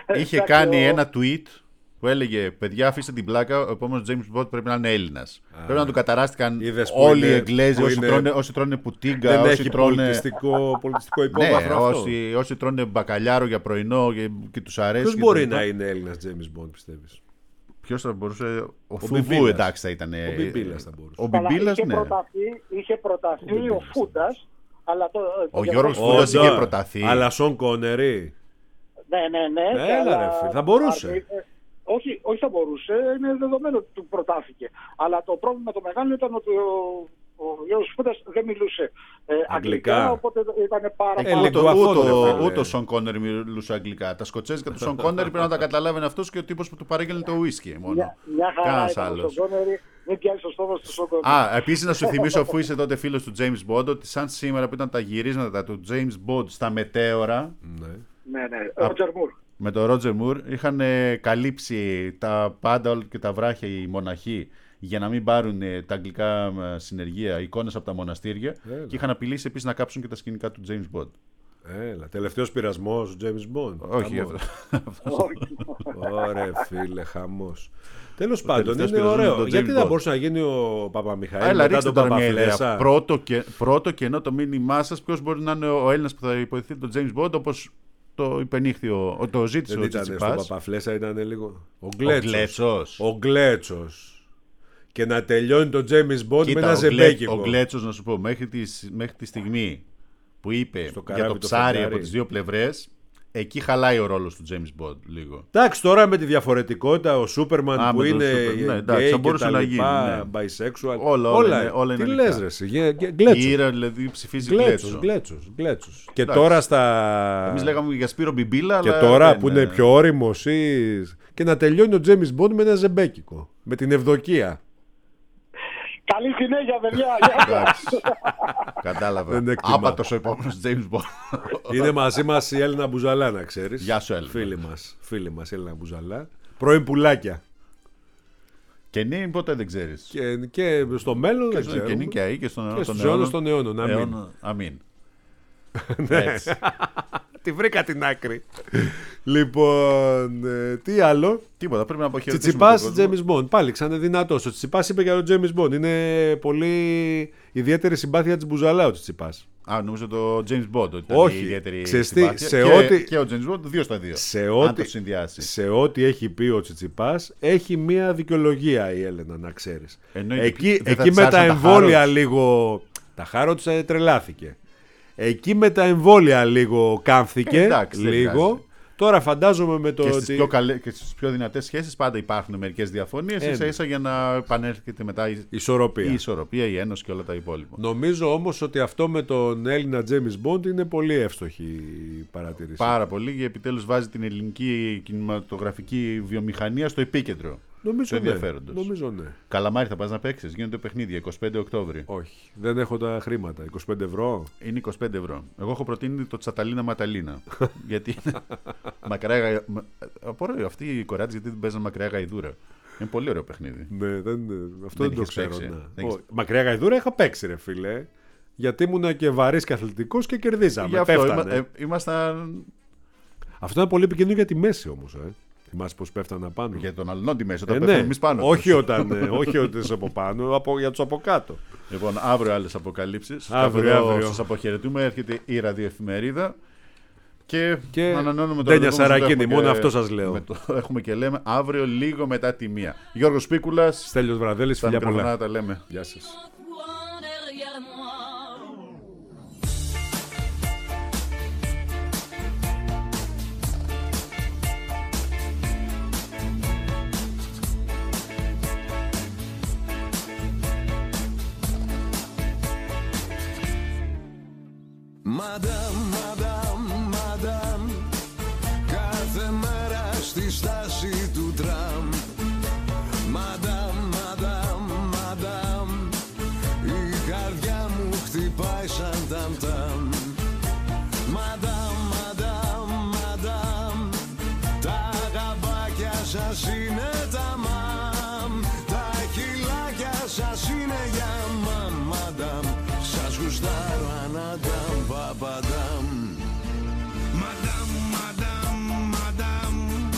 είχε κάνει ένα tweet που έλεγε: παιδιά, αφήστε την πλάκα. Ο επόμενος James Bond πρέπει να είναι Έλληνας. Πρέπει να του καταράστηκαν όλοι οι Εγγλέζοι, όσοι, τρώνε, όσοι τρώνε πουτίγκα. Δεν όσοι έχει τρώνε... πολιτιστικό, πολιτιστικό υπόβαθρο. Ναι, όσοι, όσοι τρώνε μπακαλιάρο για πρωινό και, και τους αρέσει. Ποιος μπορεί να είναι Έλληνας James Bond, πιστεύεις? Ποιος θα μπορούσε? Ο, ο Φουβού, εντάξει, θα ήταν. Ο Μπιμπίλας θα μπορούσε. Ο Μπιμπίλας, είχε ναι. Προταθεί, είχε προταθεί ο, ο Φούντας. Αλλά το, ο το Γιώργος Φούντας είχε προταθεί. Αλλά Σον Κόνερι. Ναι, ναι, ναι. Έλα, αλλά... ρε, φίλε, θα μπορούσε. Α, όχι, όχι θα μπορούσε, είναι δεδομένο ότι του προτάθηκε. Αλλά το πρόβλημα το μεγάλο ήταν ότι ο, ο Γιώργος Φούντας δεν μιλούσε ε, αγγλικά. αγγλικά, οπότε ήταν πάρα ε, πολύ... Ούτε ο Σον Κόνερ μιλούσε αγγλικά. Τα σκοτσέζικα του Σον Κόνερ πρέπει να τα καταλάβαινε αυτός και ο τύπος που του παρήγγελνε το ουίσκι μόνο. Μια, μια χαρά ήταν ο Σον Κόνερ, μην πιάσει το στόμα του Σον Κόνερ. Α, επίσης να σου θυμίσω, αφού είσαι τότε φίλος του James Bond, ότι σαν σήμερα που ήταν τα γυρίσματα του James Bond στα μετέωρα. Ναι, ναι, ναι. Ρότζερ Μουρ. Με τον Ρότζερ Μουρ είχαν καλύψει τα πάντα και τα βράχια οι μοναχοί για να μην πάρουν τα αγγλικά συνεργεία, εικόνες από τα μοναστήρια. Έλα. Και είχαν απειλήσει επίσης να κάψουν και τα σκηνικά του James Bond. Έλα, τελευταίος πειρασμός του James Bond. Όχι αυτό. Ωραία φίλε, χαμός. Τέλος πάντων, είναι ωραίο. Γιατί δεν μπορούσε να γίνει ο Παπαμιχαήλ μετά τον Παπαφλέσσα? Πρώτο, και, πρώτο και ενώ το μήνυμά σας, ποιος μπορεί να είναι ο Έλληνας που θα υποθέτει τον James Bond, όπως το υπενήχθη, το ζήτησε δεν ο ήταν Τσιτσιπάς. Στο Παπαφλέσσα ήταν λίγο ο Γκλέτσος. Ο Γκλέτσος. Και να τελειώνει το James Bond Κοίτα, με ένα ζεμπέκικο. Ο Γκλέτσος, να σου πω, μέχρι τη, μέχρι τη στιγμή που είπε για το ψάρι το από τις δύο πλευρές, εκεί χαλάει ο ρόλος του James Bond λίγο. Εντάξει, τώρα με τη διαφορετικότητα, ο Σούπερμαν Α, που είναι γκέι και τα να λοιπά, γίνει, ναι. bisexual, όλα, όλα, είναι, όλα είναι τι ανοιχτά. λες ρε εσύ, Γκλέτσος. Η Ήρα δηλαδή ψηφίζει Γκλέτσος, Γκλέτσος, Γκλέτσος. Και εντάξει, τώρα στα... Εμείς λέγαμε για Σπύρο Μπιμπίλα, και αλλά τώρα δεν... που είναι πιο όριμος ή... και να τελειώνει ο James Bond με ένα ζεμπέκικο, με την Ευδοκία. Καλή συνέχεια, παιδιά. Κατάλαβα. Άπατος ο επόμενος James Bond. Είναι μαζί μας η Έλληνα Μπουζαλά, να ξέρεις. Γεια σου, Έλληνα. Φίλη μας, φίλη μας Έλληνα Μπουζαλά. Πρώην πουλάκια. Και ναι, ποτέ δεν ξέρεις. Και, και στο μέλλον δεν ξέρουμε. Και νίκαια και στον αιώνα. Και στους αιώνες των αιώνων. Αμήν. Αμήν. Τη βρήκα την άκρη. Λοιπόν, ε, τι άλλο? Τίποτα, πρέπει να αποχαιρετήσουμε. Τσιτσιπάς James Bond. Πάλι ξαναδυνατός. Ο Τσιτσιπάς είπε για τον James Bond. Είναι πολύ ιδιαίτερη συμπάθεια της Μπουζαλά ο Τσιτσιπάς. Α, νομίζω το James Bond ήταν όχι, η ιδιαίτερη ξεστή, σε και, ό,τι, και ο James Bond δύο στα δύο. Σε αν ό,τι, το συνδυάσει. Σε ό,τι έχει πει ο Τσιτσιπάς έχει μία δικαιολογία η Έλενα, να ξέρεις. Εκεί, εκεί με τα εμβόλια λίγο... Τα Χάροτς τρελάθηκε. Εκεί με τα εμβόλια λίγο κάμφθηκε. Εντάξει, λίγο. Τώρα φαντάζομαι με το και ότι... Στις πιο καλέ, και στις πιο δυνατές σχέσεις πάντα υπάρχουν μερικές διαφωνίες, ε, ίσα ίσα για να επανέρχεται μετά η ισορροπία. η ισορροπία, η ένωση και όλα τα υπόλοιπα. Νομίζω όμως ότι αυτό με τον Έλληνα James Bond είναι πολύ εύστοχη η παρατήρηση. Πάρα πολύ, και επιτέλους βάζει την ελληνική κινηματογραφική βιομηχανία στο επίκεντρο. Νομίζω ναι. Νομίζω ναι. Καλαμάρι θα πας να παίξεις, γίνονται παιχνίδια εικοστή πέμπτη Οκτώβρη. Όχι, δεν έχω τα χρήματα. είκοσι πέντε ευρώ. Είναι είκοσι πέντε ευρώ. Εγώ έχω προτείνει το Τσαταλίνα Ματαλίνα. Γιατί μακριά. Απορώ αυτοί οι κοράτες γιατί δεν παίζαν μακριά γαϊδούρα. Είναι πολύ ωραίο παιχνίδι. Ναι, δεν... αυτό δεν, δεν το ξέρω. Παίξει, ναι. δεν Ο... Μακριά γαϊδούρα είχα παίξει, ρε φίλε. Γιατί ήμουν και βαρύς και αθλητικός και κερδίζαμε. Αυτό, είμα... ε, ήμασταν... Αυτό είναι πολύ επικίνδυνο για τη μέση όμως. Ε. Θυμάσαι πως πέφτανα πάνω. Για τον αλληνό τη μέση, όταν ε, πέφταμε ναι. εμείς πάνω. Όχι όταν, ε, όχι όταν είσαι από πάνω, από, για τους από κάτω. Λοιπόν, αύριο άλλες αποκαλύψεις. Αύριο, αύριο. Σας αποχαιρετούμε, έρχεται η ραδιοεφημερίδα. Και, και ανανεώνουμε το Ντένια Σαρακίνη, μόνο και... αυτό σας λέω. Το έχουμε και λέμε αύριο λίγο μετά τη μία. Γιώργος Πίκουλας, Στέλιος Βραδέλης, φιλιά πολλά. Τα λέμε. Γεια σας. Μαντάμ, μαντάμ, μαντάμ, κάθε μέρα στη στάση του τραμ. Μαντάμ, μαντάμ, μαντάμ, η καρδιά μου χτυπάει σαν ταμ-ταμ. Μαντάμ, μαντάμ, μαντάμ, τα γαμπάκια σας είναι τα μαμ, τα χιλάκια σας είναι για μαμ, μαντάμ, σας γουστάρω αναντάμ, παπαντάμ. Madame, madame, madame,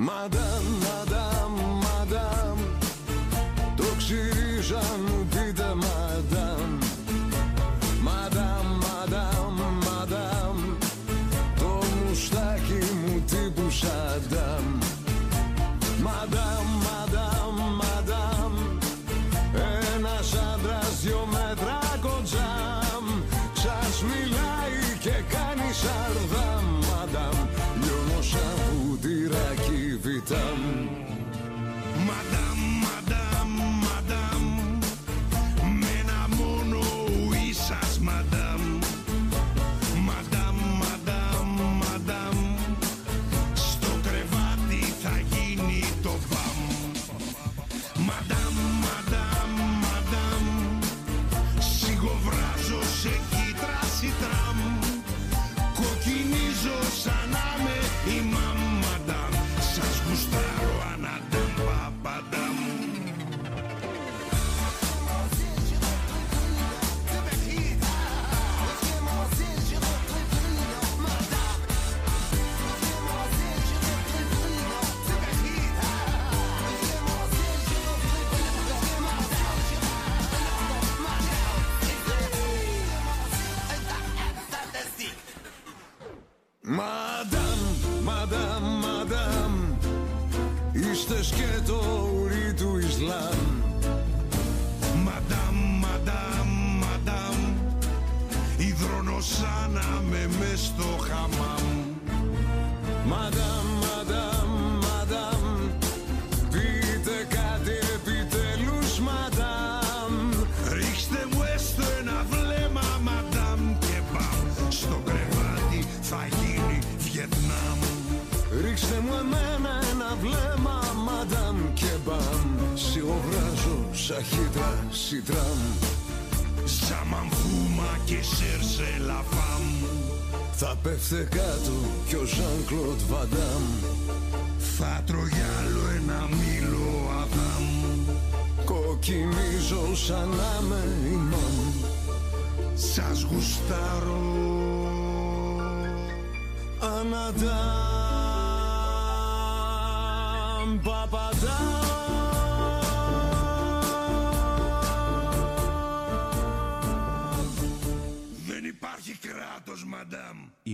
Μαντάμ, μαντάμ, μαντάμ, το ξυρίζω αν μου πείτε μαντάμ. Μαντάμ, μαντάμ, μαντάμ, το μουστάκι μου τύπου Σαντάμ. Μαντάμ, μαντάμ, μαντάμ, ένας άντρας δυο μέτρα κοντζάμ, σας μιλάει και κάνει σαρδάμ. Μαντάμ, λιώνω σαν βουτυράκι βιτάμ. Μαντάμ, μαντάμ, μαντάμ, με ένα μόνο ουί σας μαντάμ. Μαντάμ, μαντάμ, μαντάμ, στο κρεβάτι θα γίνει το μπαμ. Μαντάμ, μαντάμ, μαντάμ, σιγοβράζω σε κίτραση τραμ. Κοκκινίζω σαν να με η μαμ. Μαντάμ, σας γουστάρω αναντάμ παπαντάμ. Μαντάμ, μαντάμ, μαντάμ, είστε σκέτο ουρί του Ισλάμ. Μαντάμ, μαντάμ, μαντάμ, υδρώνω σαν να με μες στο χαμάμ. Μαντάμ, μαντάμ, μαντάμ, πείτε κάτι επιτέλους μαντάμ. Ρίξτε μου έστω ένα βλέμμα μαντάμ και μπαμ. Στο κρεβάτι θα γίνει Βιετνάμ. Ρίξτε μου εμένα ένα βλέμμα μαντάμ και μπαμ. Σιγοβράζω σαν χύτρα σιτράμ. Ζαμανφούμα και σέρσε λαφάμ. Θα πέφτε κάτω κι ο Ζαν Κλοντ Βαντάμ. Θα τρώγει άλλο ένα μήλο Αδάμ. Κοκκινίζω σαν να με ημάμ. Σας γουστάρω αναντάμ παπαντάμ. Δεν υπάρχει κράτος μαντάμ.